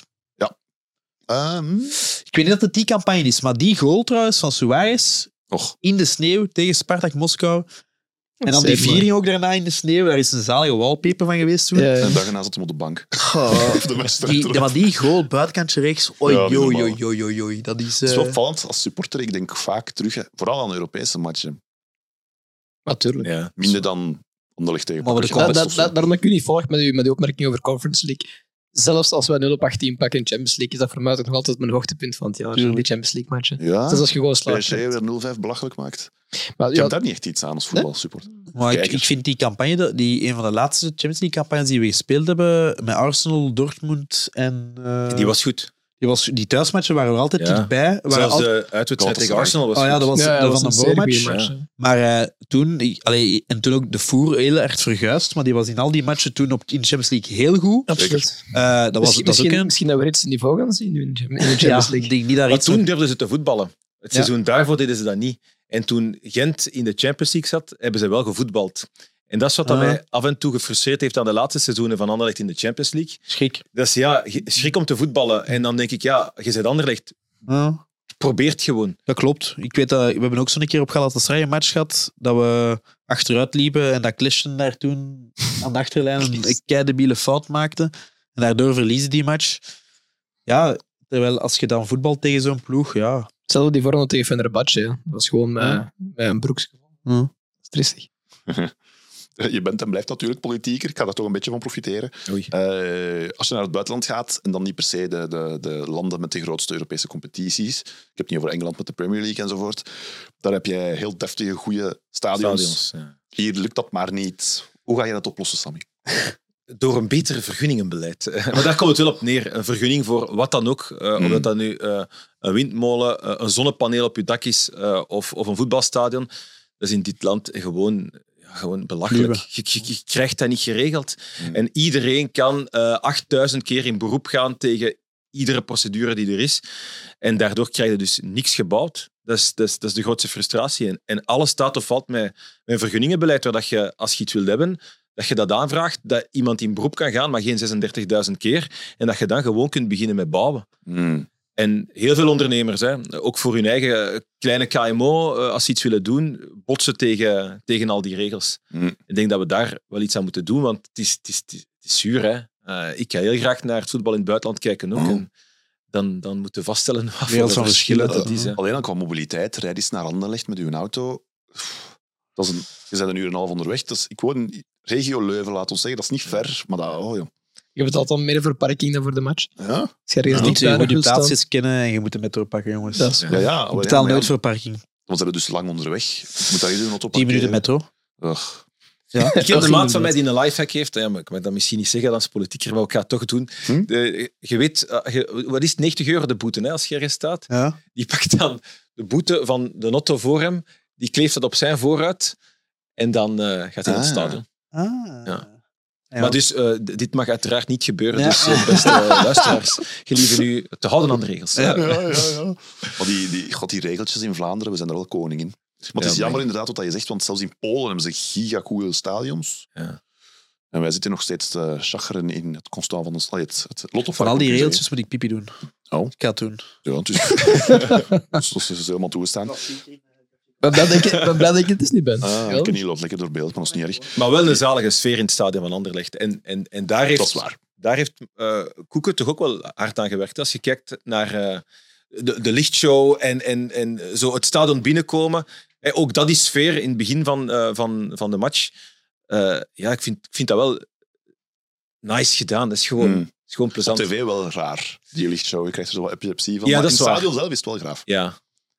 Ik weet niet dat het die campagne is, maar die goal trouwens van Suarez Och, in de sneeuw tegen Spartak Moskou. En dan die Zeker, viering ook daarna in de sneeuw. Daar is een zalige wallpaper van geweest toen. Ja, en ja. een dag erna zat hem op de bank. Oh, Of de wedstrijd erop. maar die goal, buitenkantje rechts. Oei, Ja, oei, niet oei, oei, oei, oei. Dat is... Het is wel opvallend als supporter. Ik denk vaak terug, vooral aan Europese matchen. Natuurlijk. Ja. Minder dan Anderlecht tegen Maar we de Pakkers Dat, Best dat, of zo. daarom dat ik u niet volg met uw opmerking over Conference League. Zelfs als wij 0 op 18 pakken in Champions League, is dat voor mij toch nog altijd mijn hoogtepunt van het jaar. Die Champions League matchen. Ja, Zelfs als je gewoon slaagt. PSG weer 0-5 belachelijk maakt. Maar Ik ja, heb daar niet echt iets aan als voetbalsupporter. Maar ik Kijkers. vind die campagne, een van de laatste Champions League campagnes die we gespeeld hebben, met Arsenal, Dortmund en... Die was goed. die thuismatchen waren er altijd Ja. dichtbij. Waren Zelfs altijd- de uitwedstrijd tegen Galatasaray. Arsenal was Oh ja, goed. dat was ja, de dat Van was den een Boom zeer match. goede match. Maar toen, en toen ook de Voer heel erg verguisd, maar die was in al die matchen toen in de Champions League heel goed. Absoluut. Dat was dat is ook een... Misschien dat we iets niveau gaan zien nu in de Champions Ja, League. ik denk niet dat Maar iets... toen durfden ze te voetballen. Het Ja. seizoen daarvoor deden ze dat niet. En toen Gent in de Champions League zat, hebben ze wel gevoetbald. En dat is wat dat Ah. mij af en toe gefrustreerd heeft aan de laatste seizoenen van Anderlecht in de Champions League. Schrik. Dat is schrik om te voetballen. En dan denk ik, ja, je bent Anderlecht. Ja. probeert gewoon. Dat klopt. Ik weet dat we hebben ook zo'n keer op Galatasaray een match gehad dat we achteruit liepen en dat Klesjen daar toen aan de achterlijn een keidebiele fout maakte. En daardoor verliezen die match. Ja, terwijl als je dan voetbal tegen zo'n ploeg, ja... Hetzelfde die vorm tegen Fenerbahce. Ja. Dat was gewoon met een broekje. Stressig. Je bent en blijft natuurlijk politieker. Ik ga daar toch een beetje van profiteren. Als je naar het buitenland gaat en dan niet per se de landen met de grootste Europese competities. Ik heb het niet over Engeland met de Premier League enzovoort. Daar heb je heel deftige, goede stadions. Ja. Hier lukt dat maar niet. Hoe ga je dat oplossen, Sammy? Door een beter vergunningenbeleid. Maar daar komt het wel op neer. Een vergunning voor wat dan ook. Of dat nu een windmolen, een zonnepaneel op je dak is of een voetbalstadion. Dat is in dit land gewoon belachelijk. Je krijgt dat niet geregeld. En iedereen kan 8000 keer in beroep gaan tegen iedere procedure die er is. En daardoor krijg je dus niks gebouwd. Dat is de grootste frustratie. En alles staat of valt met een vergunningenbeleid waar dat je, als je iets wilt hebben, dat je dat aanvraagt, dat iemand in beroep kan gaan, maar geen 36.000 keer. En dat je dan gewoon kunt beginnen met bouwen. En heel veel ondernemers, ook voor hun eigen kleine KMO, als ze iets willen doen, botsen tegen al die regels. Ik denk dat we daar wel iets aan moeten doen, want het is zuur. Ik ga heel graag naar het voetbal in het buitenland kijken ook. En dan moeten we vaststellen wat voor verschillen dat is. Alleen al qua mobiliteit, rijd eens naar Anderlecht met uw auto. Je bent een uur en een half onderweg. Ik woon in regio Leuven, laat ons zeggen. Dat is niet ver, maar dat... Je hebt altijd meer voor parking dan voor de match. Ja? Als je ergens Je moet je dichtbij wil plaatsjes staan. kennen en je moet de metro pakken, jongens. Dat is Je betaalt nooit voor parking. Want ze zijn dus lang onderweg. Je moet daar hier een auto 10 minuten metro. Ugh. Ja. Ik heb een maat van mij die een lifehack heeft. Ja, maar ik mag dat misschien niet zeggen als politieker, maar ik ga het toch doen. Je weet, wat is het, 90 euro de boete als je ergens staat? Ja. Die pakt dan de boete van de auto voor hem, die kleeft dat op zijn vooruit en dan gaat hij naar het stadion. Ja. Ja. Maar dus, dit mag uiteraard niet gebeuren. Ja. Dus beste luisteraars, gelieve nu te houden aan de regels. Ja. Maar die regeltjes in Vlaanderen, we zijn er wel koning in. Maar het is jammer inderdaad wat je zegt, want zelfs in Polen hebben ze gigacoole stadions. Ja. En wij zitten nog steeds te chacheren in het constant van het lotto. Van al die regeltjes moet ik pipi doen. Oh. Ik ga het doen. Ja, dus dat is helemaal toegestaan. Ik ben blij dat ik het dus niet ben. Ik ken niet loopt lekker door beeld, maar dat is niet erg. Maar wel een zalige sfeer in het stadion van Anderlecht. En daar heeft, Dat is waar. Daar heeft Koeken toch ook wel hard aan gewerkt. Als je kijkt naar de lichtshow en zo het stadion binnenkomen. Ook dat is sfeer in het begin van de match. Ik vind dat wel nice gedaan. Dat is gewoon plezant. Op tv wel raar, die lichtshow. Je krijgt er zo wat epilepsie van. Ja, maar dat in is het waar. stadion zelf is het wel graaf. Ja.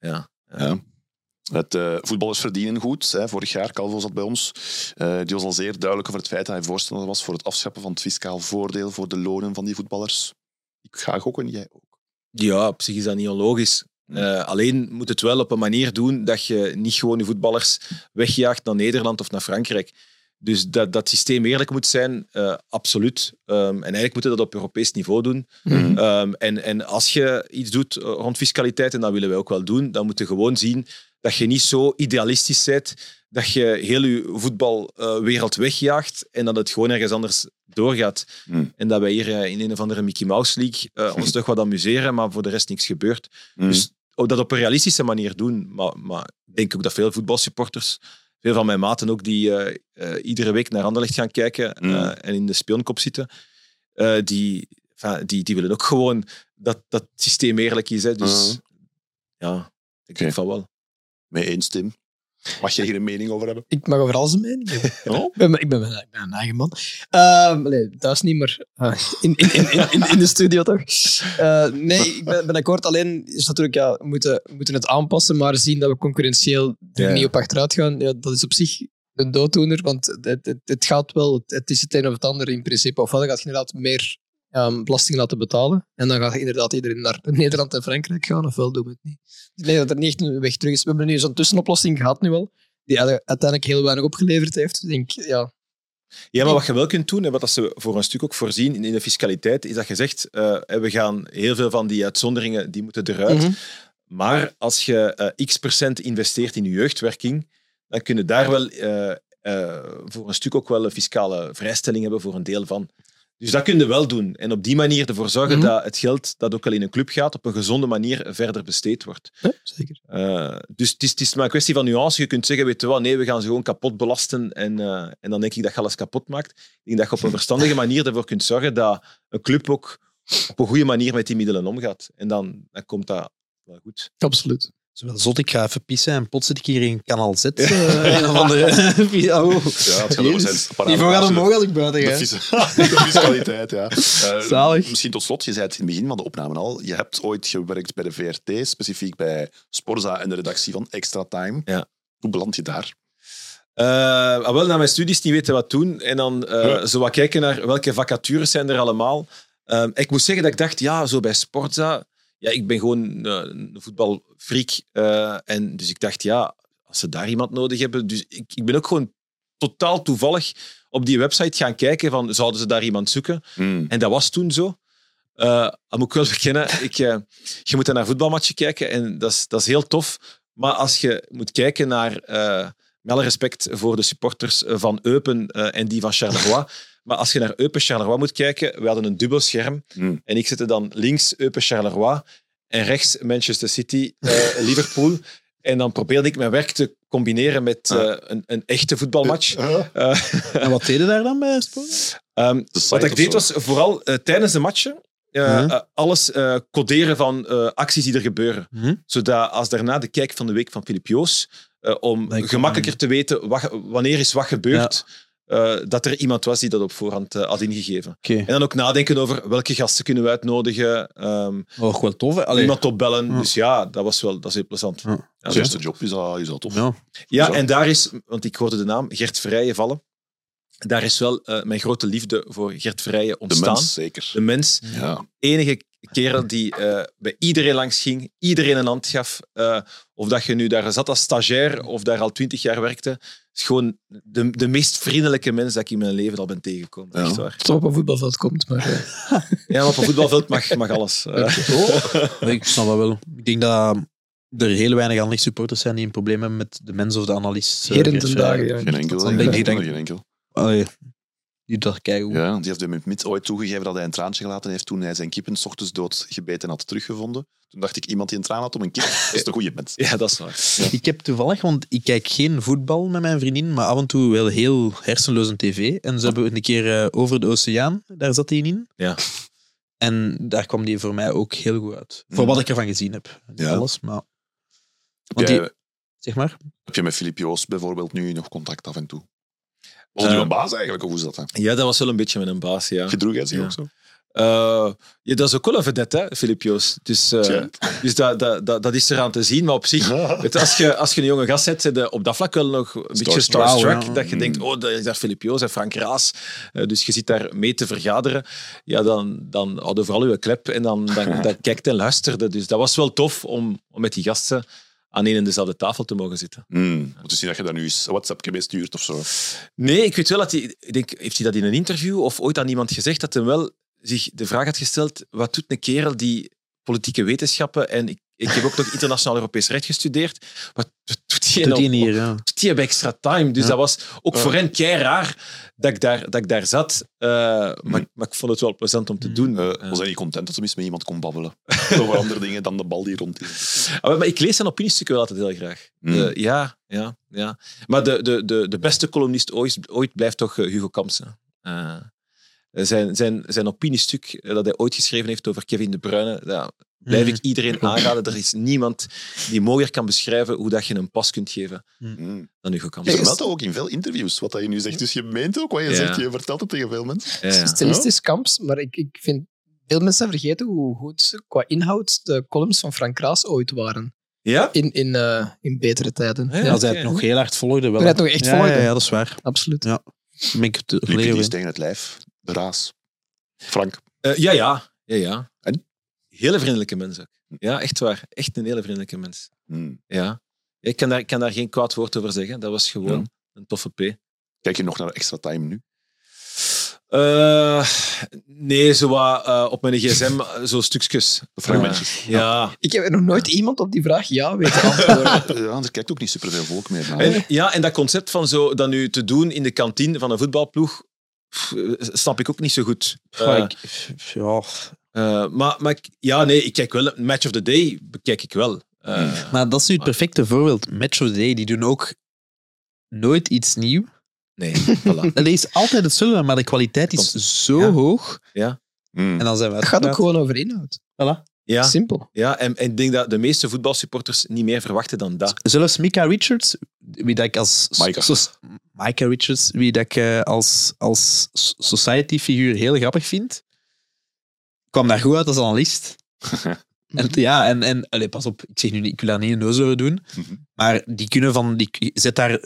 Het voetballers verdienen goed. Vorig jaar, Calvo zat bij ons. Die was al zeer duidelijk over het feit dat hij voorstander was voor het afschaffen van het fiscaal voordeel voor de lonen van die voetballers. Ik ga gokken, jij ook. Ja, op zich is dat niet onlogisch. Alleen moet het wel op een manier doen dat je niet gewoon je voetballers wegjaagt naar Nederland of naar Frankrijk. Dus dat systeem eerlijk moet zijn, absoluut. En eigenlijk moeten we dat op Europees niveau doen. En als je iets doet rond fiscaliteit, en dat willen wij ook wel doen, dan moet je gewoon zien dat je niet zo idealistisch bent dat je heel je voetbalwereld wegjaagt en dat het gewoon ergens anders doorgaat. En dat wij hier in een of andere Mickey Mouse League ons toch wat amuseren, maar voor de rest niks gebeurt. Dus dat op een realistische manier doen. Maar ik denk ook dat veel voetbalsupporters, veel van mijn maten ook, die iedere week naar Anderlecht gaan kijken en in de spionkop zitten, die willen ook gewoon dat het systeem eerlijk is. Hè. Dus ik denk van wel. Mee eens, Tim. Mag je hier een mening over hebben? Ik mag over alles een mening hebben. Oh? Ik ben een eigen man. Thuis niet, maar in de studio toch. Nee, ik ben akkoord. Alleen is natuurlijk, we moeten het aanpassen, maar zien dat we concurrentieel er niet op achteruit gaan, dat is op zich een dooddoener, want het gaat wel, het is het een of het ander in principe. Ofwel gaat je inderdaad meer belasting laten betalen en dan gaat inderdaad iedereen naar Nederland en Frankrijk gaan, ofwel doen we het niet. Ik denk dat er niet echt een weg terug is. We hebben nu zo'n tussenoplossing gehad nu al, die uiteindelijk heel weinig opgeleverd heeft. Ik denk, Ja, maar wat je wel kunt doen, en wat ze voor een stuk ook voorzien in de fiscaliteit, is dat je zegt, we gaan heel veel van die uitzonderingen, die moeten eruit. Maar als je x% investeert in je jeugdwerking, dan kun je daar wel voor een stuk ook wel een fiscale vrijstelling hebben voor een deel van. Dus dat kun je wel doen. En op die manier ervoor zorgen dat het geld dat ook al in een club gaat, op een gezonde manier verder besteed wordt. Ja, zeker. Dus het is maar een kwestie van nuance. Je kunt zeggen, weet je wat, nee, we gaan ze gewoon kapot belasten en dan denk ik dat je alles kapot maakt. Ik denk dat je op een verstandige manier ervoor kunt zorgen dat een club ook op een goede manier met die middelen omgaat. En dan komt dat wel goed. Absoluut. Zowel zot, ik ga even pissen en plots zit ik hier in kanaal Z. Een of andere... Ja, het gaat over zijn Niveau gaat omhoog als ik buiten ga. De fiscaliteit, ja. Zalig. Misschien tot slot, je zei het in het begin van de opname al, je hebt ooit gewerkt bij de VRT, specifiek bij Sporza en de redactie van Extra Time. Ja. Hoe beland je daar? Wel, na mijn studies niet weten wat doen en dan zo wat kijken naar welke vacatures zijn er allemaal. Ik moet zeggen dat ik dacht, ja, zo bij Sporza... Ja, ik ben gewoon een voetbalfreak. En dus ik dacht, ja, als ze daar iemand nodig hebben... Dus ik ben ook gewoon totaal toevallig op die website gaan kijken van, zouden ze daar iemand zoeken? En dat was toen zo. Dat moet ik wel bekennen. Je moet dan naar voetbalmatchen kijken en dat is heel tof. Maar als je moet kijken naar... met alle respect voor de supporters van Eupen en die van Charleroi... Maar als je naar Eupen-Charleroi moet kijken, we hadden een dubbel scherm. En ik zette dan links Eupen-Charleroi en rechts Manchester City, Liverpool. En dan probeerde ik mijn werk te combineren met een echte voetbalmatch. En wat deed je daar dan bij Sport? Wat ik deed was vooral tijdens de matchen alles coderen van acties die er gebeuren. Zodat als daarna de kijk van de week van Filip Joos, om gemakkelijker te weten wanneer is wat gebeurd... dat er iemand was die dat op voorhand had ingegeven. Okay. En dan ook nadenken over welke gasten kunnen we uitnodigen. Wel tof, hè? Iemand opbellen. Dus ja, dat is heel plezant. Ja. De eerste job is dat tof. Ja, en daar is, want ik hoorde de naam Gert Verrijen vallen. Daar is wel mijn grote liefde voor Gert Verrijen ontstaan. De mens, zeker. De mens. Ja. Enige kerel die bij iedereen langs ging, iedereen een hand gaf. Of dat je nu daar zat als stagiair of daar al 20 jaar werkte. Is gewoon de meest vriendelijke mens dat ik in mijn leven al ben tegengekomen. Ja. Echt waar. Als het op een voetbalveld komt. Maar, Ja, maar op een voetbalveld mag alles. Ik snap dat wel. Ik denk dat er heel weinig andere supporters zijn die een probleem hebben met de mens of de analist. Heren ten dagen, ja. Geen enkel. Dan denk ik- Geen enkel. Allee, die dat kijken. Ja, die heeft met Mid ooit toegegeven dat hij een traantje gelaten heeft toen hij zijn kippen 's ochtends doodgebeten had teruggevonden. Toen dacht ik, iemand die een traan had om een kip, dat is een goede mens. Ja, dat is waar. Ik heb toevallig, want ik kijk geen voetbal met mijn vriendin, maar af en toe wel heel hersenloos een tv. En ze hebben een keer Over de Oceaan, daar zat hij in. Ja. En daar kwam die voor mij ook heel goed uit. Voor wat ik ervan gezien heb. Niet Ja. alles, maar... Heb Want jij, die, zeg maar. heb je met Filip Joos bijvoorbeeld nu nog contact af en toe? Was hij een baas eigenlijk, of hoe is dat? Hè? Ja, dat was wel een beetje met een baas, ja. Gedroeg hij zich Ja. ook zo? Ja, dat is ook wel een vedette, hè, Filip Joos. Dus dat is eraan te zien. Maar op zich, als je een jonge gast zet, zit je op dat vlak wel nog een beetje starstruck. Wow, ja. Dat je denkt, oh, dat is daar Filip Joos en Frank Raas. Dus je zit daar mee te vergaderen. Ja, dan houden vooral je klep en dan kijkt en luisterde. Dus dat was wel tof om met die gasten aan één en dezelfde tafel te mogen zitten. Het is niet dat je daar nu eens een WhatsAppje mee stuurt of zo. Nee, ik weet wel dat hij... Ik denk, heeft hij dat in een interview of ooit aan iemand gezegd dat hij wel zich de vraag had gesteld, wat doet een kerel die politieke wetenschappen en ik heb ook nog internationaal Europees recht gestudeerd, wat doet hij Doet hij nou? hier, ja. Doet hij bij Extra Time? Dus dat was ook voor hen kei raar dat ik daar zat. Maar ik vond het wel plezant om te doen. Was hij niet content dat ze eens met iemand kon babbelen? Over andere dingen dan de bal die rond is. Maar ik lees zijn opiniestukken wel altijd heel graag. Ja. Maar de beste columnist ooit blijft toch Hugo Kamsen. Zijn opiniestuk dat hij ooit geschreven heeft over Kevin De Bruyne, blijf ik iedereen aanraden. Er is niemand die mooier kan beschrijven hoe dat je een pas kunt geven dan Hugo Je Kamsen. vermeldt dat ook in veel interviews, wat je nu zegt. Dus je meent ook wat je zegt. Je vertelt het tegen veel mensen. Ja. Stilistisch Kamps, maar ik vind... Veel mensen vergeten hoe goed qua inhoud de columns van Frank Raas ooit waren. Ja? In betere tijden. Ja, Als hij oké. het nog heel hard volgde. Wel. Toen hij het nog echt Ja, volgde. ja, dat is waar. Absoluut. Ja. Ben ik het Nu kun je volledig eens mee. tegen het lijf. De Raas. Frank. Ja. En? Hele vriendelijke mens ook. Ja, echt waar. Echt een hele vriendelijke mens. Ja. Ik kan daar geen kwaad woord over zeggen. Dat was gewoon een toffe P. Kijk je nog naar Extra Time nu? Nee, zo wat, op mijn gsm, zo stukjes. Fragmentjes. Ja. Ik heb nog nooit iemand op die vraag ja weten antwoorden. Ja, er kijkt ook niet superveel volk meer naar. En dat concept van zo dat nu te doen in de kantine van een voetbalploeg, snap ik ook niet zo goed. Ja, Ik kijk wel. Match of the Day bekijk ik wel. maar dat is nu het perfecte voorbeeld. Match of the Day, die doen ook nooit iets nieuws. Nee, voilà. Dat is altijd hetzelfde, maar de kwaliteit is zo hoog. Ja. En dan zijn we Het gaat ook uitgepraat. gewoon over inhoud. Ja, Simpel. ja en ik denk dat de meeste voetbalsupporters niet meer verwachten dan dat. Zelfs Micah Richards, wie dat ik als Micah Richards, wie dat ik als society-figuur heel grappig vind, kwam daar goed uit als analist. Allee, pas op, ik zeg nu niet, ik wil daar niet een neus over doen, maar die kunnen die zet daar,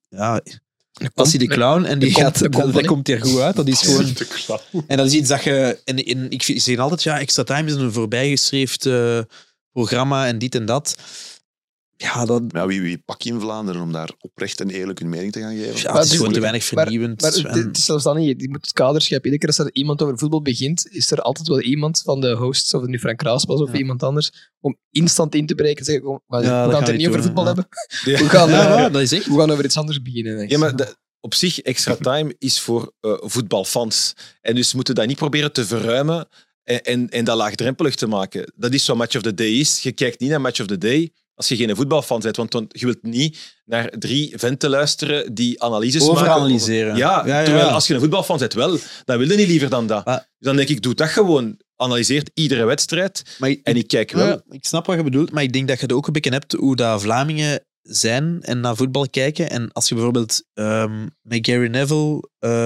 Passie de clown en die dat komt er goed uit. Dat is gewoon. En dat is iets dat je. En ik zeg altijd, Extra Time is een voorbijgeschreven programma en dit en dat. Ja, dat... Ja, wie pak je in Vlaanderen om daar oprecht en eerlijk hun mening te gaan geven? Ja, het is gewoon te weinig vernieuwend. Maar het is zelfs dan niet. Je moet het kader scheppen. Iedere keer als er iemand over voetbal begint, is er altijd wel iemand van de hosts, of het nu Frank Kraas was of iemand anders, om instant in te breken en zeggen, we gaan het er niet over voetbal hebben. Ja. Dat is echt. We gaan over iets anders beginnen. Ja, maar op zich, Extra Time is voor voetbalfans. En dus moeten dat niet proberen te verruimen en dat laagdrempelig te maken. Dat is wat Match of the Day is. Je kijkt niet naar Match of the Day als je geen voetbalfan bent, want je wilt niet naar 3 venten luisteren die analyses maken. Overanalyseren. Ja, terwijl als je een voetbalfan bent wel, dan wil je niet liever dan dat. Dus dan denk ik, doe dat gewoon. Analyseert iedere wedstrijd en ik kijk wel. Ja, ik snap wat je bedoelt, maar ik denk dat je het ook een beetje hebt hoe dat Vlamingen zijn en naar voetbal kijken. En als je bijvoorbeeld met Gary Neville...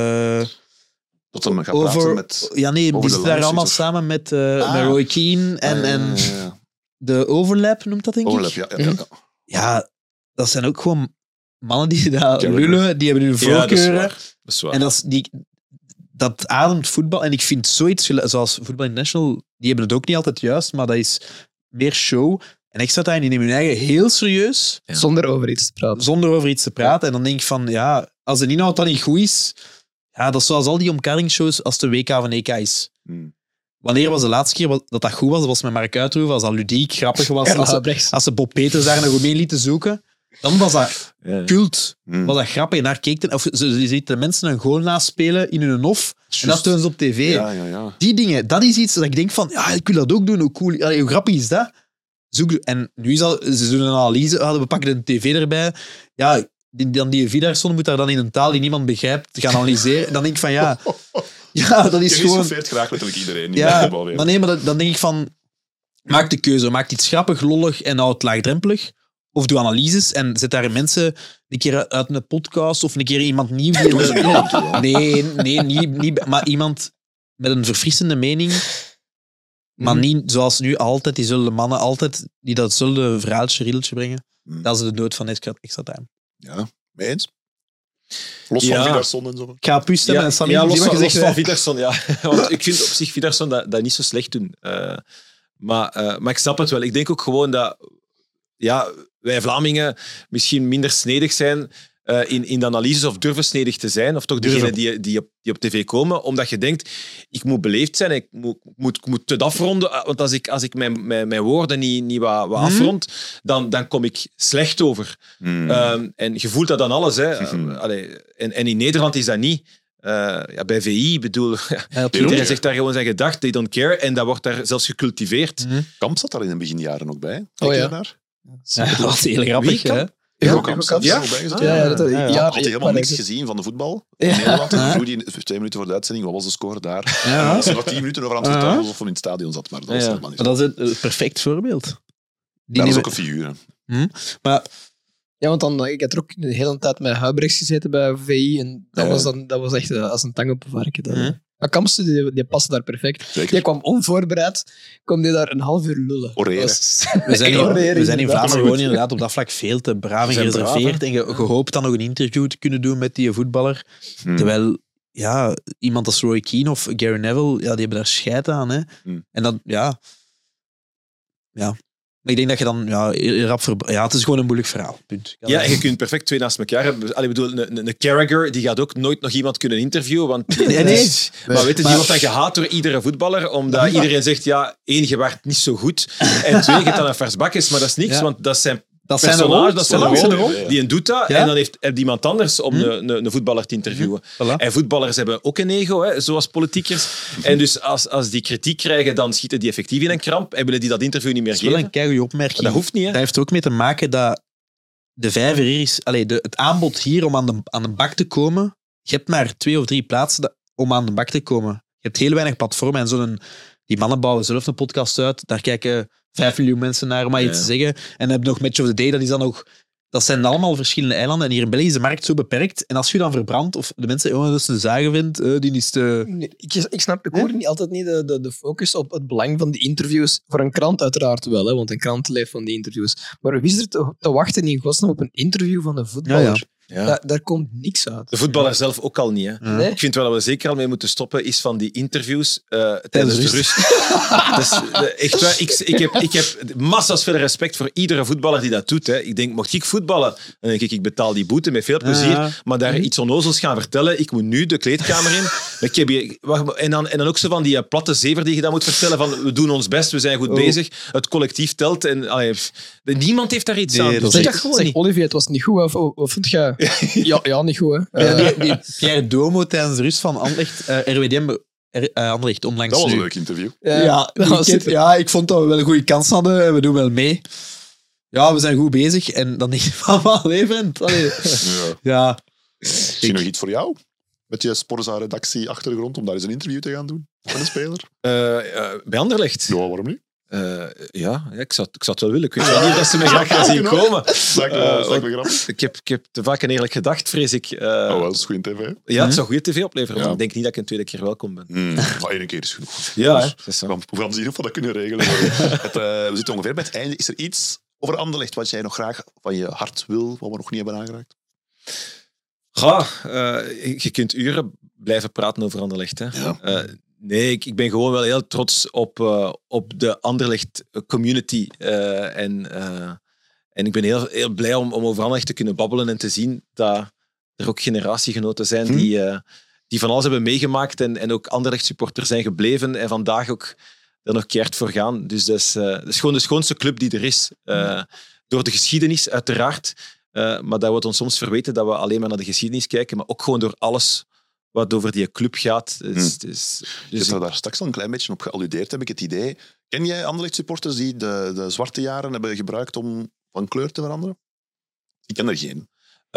Tot hem gaat praten met... Ja, nee, die zitten daar allemaal samen met Roy Keane en de Overlap noemt dat, denk ik. Overlap, Ja, dat zijn ook gewoon mannen die daar lullen, die hebben hun voorkeuren. Dat is waar. En dat ademt voetbal. En ik vind zoiets, zoals Voetbal International, die hebben het ook niet altijd juist, maar dat is meer show. En Extra Time, die nemen hun eigen heel serieus. Ja. Zonder over iets te praten. En dan denk ik van, als de inhoud dan niet goed is, dat is zoals al die omkadingsshows als de WK van EK is. Wanneer was de laatste keer dat goed was? Dat was met Mark Uitroeven, als dat ludiek, grappig was. Als ze Bob Peters daar nog mee lieten zoeken. Dan was dat cult. Was dat grappig. En daar keek of je ziet de mensen een goal naspelen in hun hof. En dat doen ze op tv. Ja. Die dingen, dat is iets dat ik denk van, ik wil dat ook doen. Hoe cool, hoe grappig is dat? En nu is ze doen een analyse. We pakken een tv erbij. Ja, die Vidarsson moet daar dan in een taal die niemand begrijpt gaan analyseren. Dan denk ik van, dat is gewoon... Je graag letterlijk iedereen. Maar nee, maar dan denk ik van... Maak de keuze. Maak iets grappig, lollig en houd het laagdrempelig. Of doe analyses en zet daar mensen een keer uit een podcast of een keer iemand nieuw. Nee, niet, maar iemand met een verfrissende mening. Maar niet zoals nu altijd, die zullen mannen altijd die datzelfde verhaaltje, riedeltje brengen. Dat is de dood van Extra Time. Ja, mee eens. Los van Vidarsson en zo. Ik ga op u stemmen en Sammy. Los van Vidarsson, ja. Want ik vind op zich Vidarsson dat niet zo slecht doen. Maar ik snap het wel. Ik denk ook gewoon dat wij Vlamingen misschien minder snedig zijn in de analyses of durven snedig te zijn. Of toch degenen die op tv komen. Omdat je denkt, ik moet beleefd zijn. Ik moet het afronden. Want als ik mijn woorden niet wat afrond, dan kom ik slecht over. En je voelt dat aan alles. Hè. En in Nederland is dat niet. Bij VI, bedoel, iedereen zegt daar gewoon zijn gedacht, they don't care. En dat wordt daar zelfs gecultiveerd. Kamp zat daar in de beginjaren ook bij. Daar? Dat was heel grappig, hè? Kamp zat er ook bij gezeten. Had hij helemaal niks gezien van de voetbal in Nederland. En vroeg hij 2 minuten voor de uitzending, wat was de score daar? En als hij nog 10 minuten over aan het vertellen was of hij in het stadion zat. Maar dat was helemaal niet zo. Dat is een perfect voorbeeld. Dat is ook een figuur. Maar... Ja, want dan, ik heb er ook de hele tijd met Huibrechts gezeten bij VI en dat was echt als een tang op een varken. Maar Kamps, die paste daar perfect. Zeker. Die kwam onvoorbereid, kwam die daar een half uur lullen. We zijn in Vlaanderen gewoon inderdaad op dat vlak veel te braaf en gereserveerd. En je hoopt dan nog een interview te kunnen doen met die voetballer. Terwijl iemand als Roy Keane of Gary Neville, die hebben daar scheid aan. Hè. En dan, Maar ik denk dat je dan het is gewoon een moeilijk verhaal. Punt. En je kunt perfect 2 naast elkaar hebben. Ik bedoel, een Carragher die gaat ook nooit nog iemand kunnen interviewen. Want nee. Maar weet je, die wordt dan gehaat door iedere voetballer, omdat iedereen zegt, 1, je waart niet zo goed. En 2, je hebt dan een versbakjes, maar dat is niks, want dat zijn Dat zijn er personage, ook. dat zijn Voilà, er zijn er ook. ook. Die een doet dat Ja. en dan heeft iemand anders om een voetballer te interviewen. Voilà. En voetballers hebben ook een ego, hè, zoals politiekers. En dus als die kritiek krijgen, dan schieten die effectief in een kramp en willen die dat interview niet meer Dat is wel geven. een keigoede opmerking. Maar dat hoeft niet, hè. Dat heeft er ook mee te maken dat de vijver hier is... het aanbod hier om aan de bak te komen... Je hebt maar 2 of 3 plaatsen om aan de bak te komen. Je hebt heel weinig platformen. En die mannen bouwen zelf een podcast uit. Daar kijken 5 miljoen mensen naar om maar iets te zeggen. En dan heb je nog Match of the Day. Dat is dan nog... Dat zijn allemaal verschillende eilanden. En hier in België is de markt zo beperkt. En als je dan verbrandt, of de mensen zeggen, dat is een zagenwind, die is te... Nee, ik snap de koer niet altijd niet de focus op het belang van die interviews. Voor een krant uiteraard wel, hè, want een krant leeft van die interviews. Maar wie is er te wachten in godsnaam op een interview van een voetballer? Ja, ja. Ja. Daar komt niks uit. De voetballer zelf ook al niet. Hè. Nee. Ik vind wel dat we zeker al mee moeten stoppen, is van die interviews tijdens Tijdens de de rust. Dus, echt waar, ik heb massa's veel respect voor iedere voetballer die dat doet. Hè. Ik denk, mocht ik voetballen, dan denk ik betaal die boete met veel plezier, Ja. maar daar iets onnozels gaan vertellen, ik moet nu de kleedkamer in. Ik heb hier, en dan ook zo van die platte zever die je dan moet vertellen van we doen ons best, we zijn goed bezig, het collectief telt. En, niemand heeft daar iets Nee, aan. dat Dus is dat Zeg, gewoon zeg, niet. Olivier, het was niet goed. Hè? Wat vond jij? Ja, niet goed. Hè? Die Pierre Domo tijdens de rust van Anderlecht, RWDM Anderlecht onlangs Dat was een nu. leuk interview. dat was super. Ik vond dat we wel een goede kans hadden. We doen wel mee. Ja, we zijn goed bezig. En dan denk je van, wat levend. Allee. Ja. Misschien nog iets voor jou? Met je Sporza-redactie achtergrond om daar eens een interview te gaan doen met een speler? Bij Anderlecht. Ja, waarom niet? Ja, ik zou het wel willen. Ik weet wel niet of ze me graag gaan zien komen. Lijkt me grappig. Ik heb te vaak en eerlijk gedacht, vrees ik. Oh, wel, dat is goed in tv. Ja, het zou goede tv opleveren, Ja. maar ik denk niet dat ik een tweede keer welkom ben. Maar één keer is genoeg. Ja, hè. Dus Dat is zo. we gaan zien of we dat kunnen regelen. We zitten ongeveer bij het einde. Is er iets over Anderlecht wat jij nog graag van je hart wil, wat we nog niet hebben aangeraakt? Je kunt uren blijven praten over Anderlecht. Hè. Ja. Nee, ik ben gewoon wel heel trots op de Anderlecht community. En ik ben heel blij om over Anderlecht te kunnen babbelen en te zien dat er ook generatiegenoten zijn die van alles hebben meegemaakt en ook Anderlecht supporter zijn gebleven en vandaag ook er nog keihard voor gaan. Dus dat is gewoon de schoonste club die er is. Door de geschiedenis, uiteraard. Maar dat wordt ons soms verweten dat we alleen maar naar de geschiedenis kijken, maar ook gewoon door alles wat over die club gaat. Dus Je hebt er daar straks al een klein beetje op gealludeerd, heb ik het idee. Ken jij Anderlecht-supporters die de zwarte jaren hebben gebruikt om van kleur te veranderen? Ik ken er geen.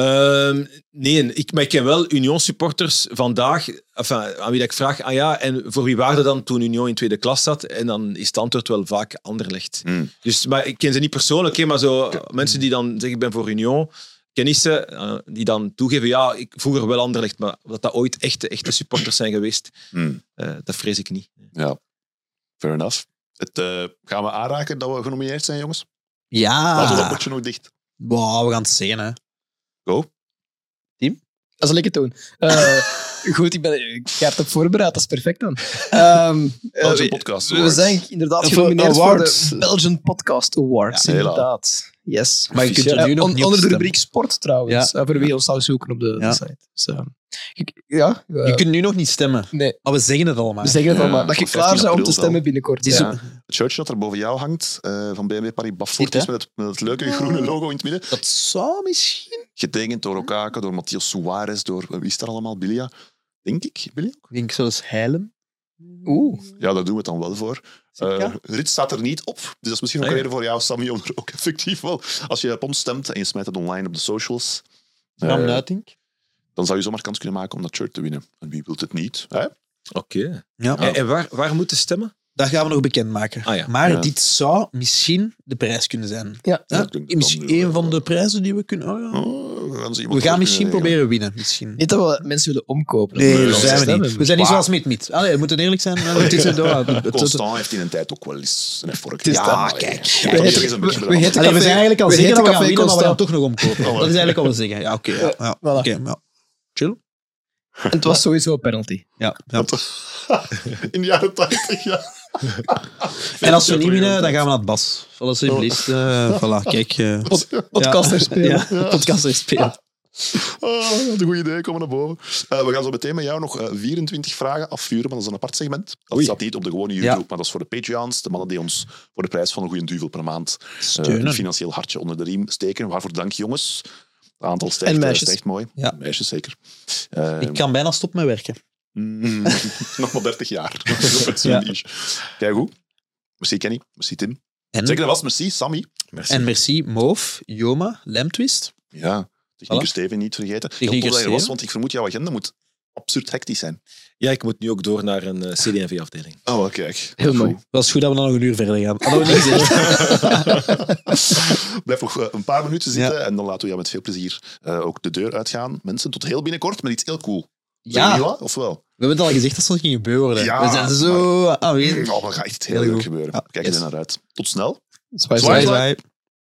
Nee, maar ik ken wel Union-supporters vandaag, aan wie dat ik vraag, en voor wie waren dan toen Union in tweede klas zat? En dan is het antwoord wel vaak Anderlecht. Dus, maar ik ken ze niet persoonlijk, maar zo mensen die dan zeggen ik ben voor Union, kennissen, die dan toegeven, ja, ik vroeger wel Anderlecht, maar dat ooit echte supporters zijn geweest, dat vrees ik niet. Ja, fair enough. Gaan we aanraken dat we genomineerd zijn, jongens? Laten we dat potje nog dicht. Wow, we gaan het zeggen, hè. Go. Dat zal ik het doen. Goed, ik heb het voorbereid, dat is perfect dan. Belgian Podcast We Awards. zijn inderdaad Of genomineerd voor awards. de Belgian Podcast Awards. Ja, helaas. Inderdaad. Yes. Maar je kunt er nu nog niet op onder de stemmen. rubriek sport trouwens. Voor wie ons zou zoeken op de Ja. site. Dus, Je kunt nu nog niet stemmen. nee, Maar we zeggen het allemaal. we zeggen het Ja, allemaal. Dat je van klaar 15 bent om te april stemmen binnenkort. Het is Ja. ook- Het shirtje dat er boven jou hangt, van BMW Paribas Ziet, hè? Fortis, met het leuke groene logo in het midden. Dat zou misschien... Getekend door Okaka, door Matthias Suarez, door wie is er allemaal? Bilia? Denk ik. Bilia? Ik denk zoals Heilen. Oeh. Ja, daar doen we het dan wel voor. Rit staat er niet op. Dus dat is misschien ook een reden voor jou, Sammy, om er ook effectief wel... Als je op ons stemt en je smijt het online op de socials, Bram Nuitink. dan zou je zomaar kans kunnen maken om dat shirt te winnen. En wie wil het niet? Hè? Oké. Ja. En waar moeten stemmen? Dat gaan we nog bekendmaken. Ah, ja. Maar Ja. dit zou misschien de prijs kunnen zijn. Ja. Ja, ik denk dat misschien dan- een van de prijzen die we kunnen... Oh, ja. We gaan misschien proberen winnen. Misschien. Niet dat we mensen willen omkopen. Nee, Dat dat we zijn we stemmen. niet. We zijn niet zoals Meet. Allee, we moeten eerlijk zijn. Het is Constant heeft in een tijd ook wel eens een effort. is Ja, dat. kijk. We heten- we heten- Allee, we zijn eigenlijk al We zeker heten dat we gaan Café winnen, maar we gaan Constant. toch nog omkopen. Dat is eigenlijk wat we zeggen. Ja, oké. Ja. Voilà. Oké, ja. Chill. En het was sowieso een penalty. Ja. Ja. In de jaren 80, ja. En als we niet winnen, dan gaan we naar het bas. Voilà, alsjeblieft. Voilà, kijk. Podcast herspelen. Ja, podcast spelen. Oh, dat is een goed idee, kom maar naar boven. We gaan zo meteen met jou nog 24 vragen afvuren, maar dat is een apart segment. Dat staat niet op de gewone YouTube, maar dat is voor de Patreons, de mannen die ons voor de prijs van een goede duvel per maand een financieel hartje onder de riem steken. Waarvoor dank, jongens. Het aantal stijgt mooi. Ja. Meisjes zeker. Ik kan bijna stoppen met werken. Nog maar 30 jaar. Ja. Kijk goed. Merci Kenny, merci Tim. En, Zeker dat was, merci Sammy. en merci Moof, Joma, Lemtwist. Ja, technieker Voilà. Steven niet vergeten. Technieker Heel tof dat je er was, Steven. want ik vermoed jouw agenda moet absurd hectisch zijn. Ja, ik moet nu ook door naar een CD&V-afdeling. Oh, wel, kijk. Heel mooi. Dat is goed dat we dan nog een uur verder gaan. Hadden we niet gezegd. Blijf nog een paar minuten zitten en dan laten we jou met veel plezier ook de deur uitgaan. Mensen, tot heel binnenkort met iets heel cool. Zeg je niet wat, of wel? We hebben het al gezegd dat het ging gebeuren. Ja, we zijn zo aanwezig. Oh, dan gaat echt heel Heel leuk goed. gebeuren. Ja, Kijk yes. er naar uit. Tot snel. Zwaai, Zwaai, zwaai. zwaai.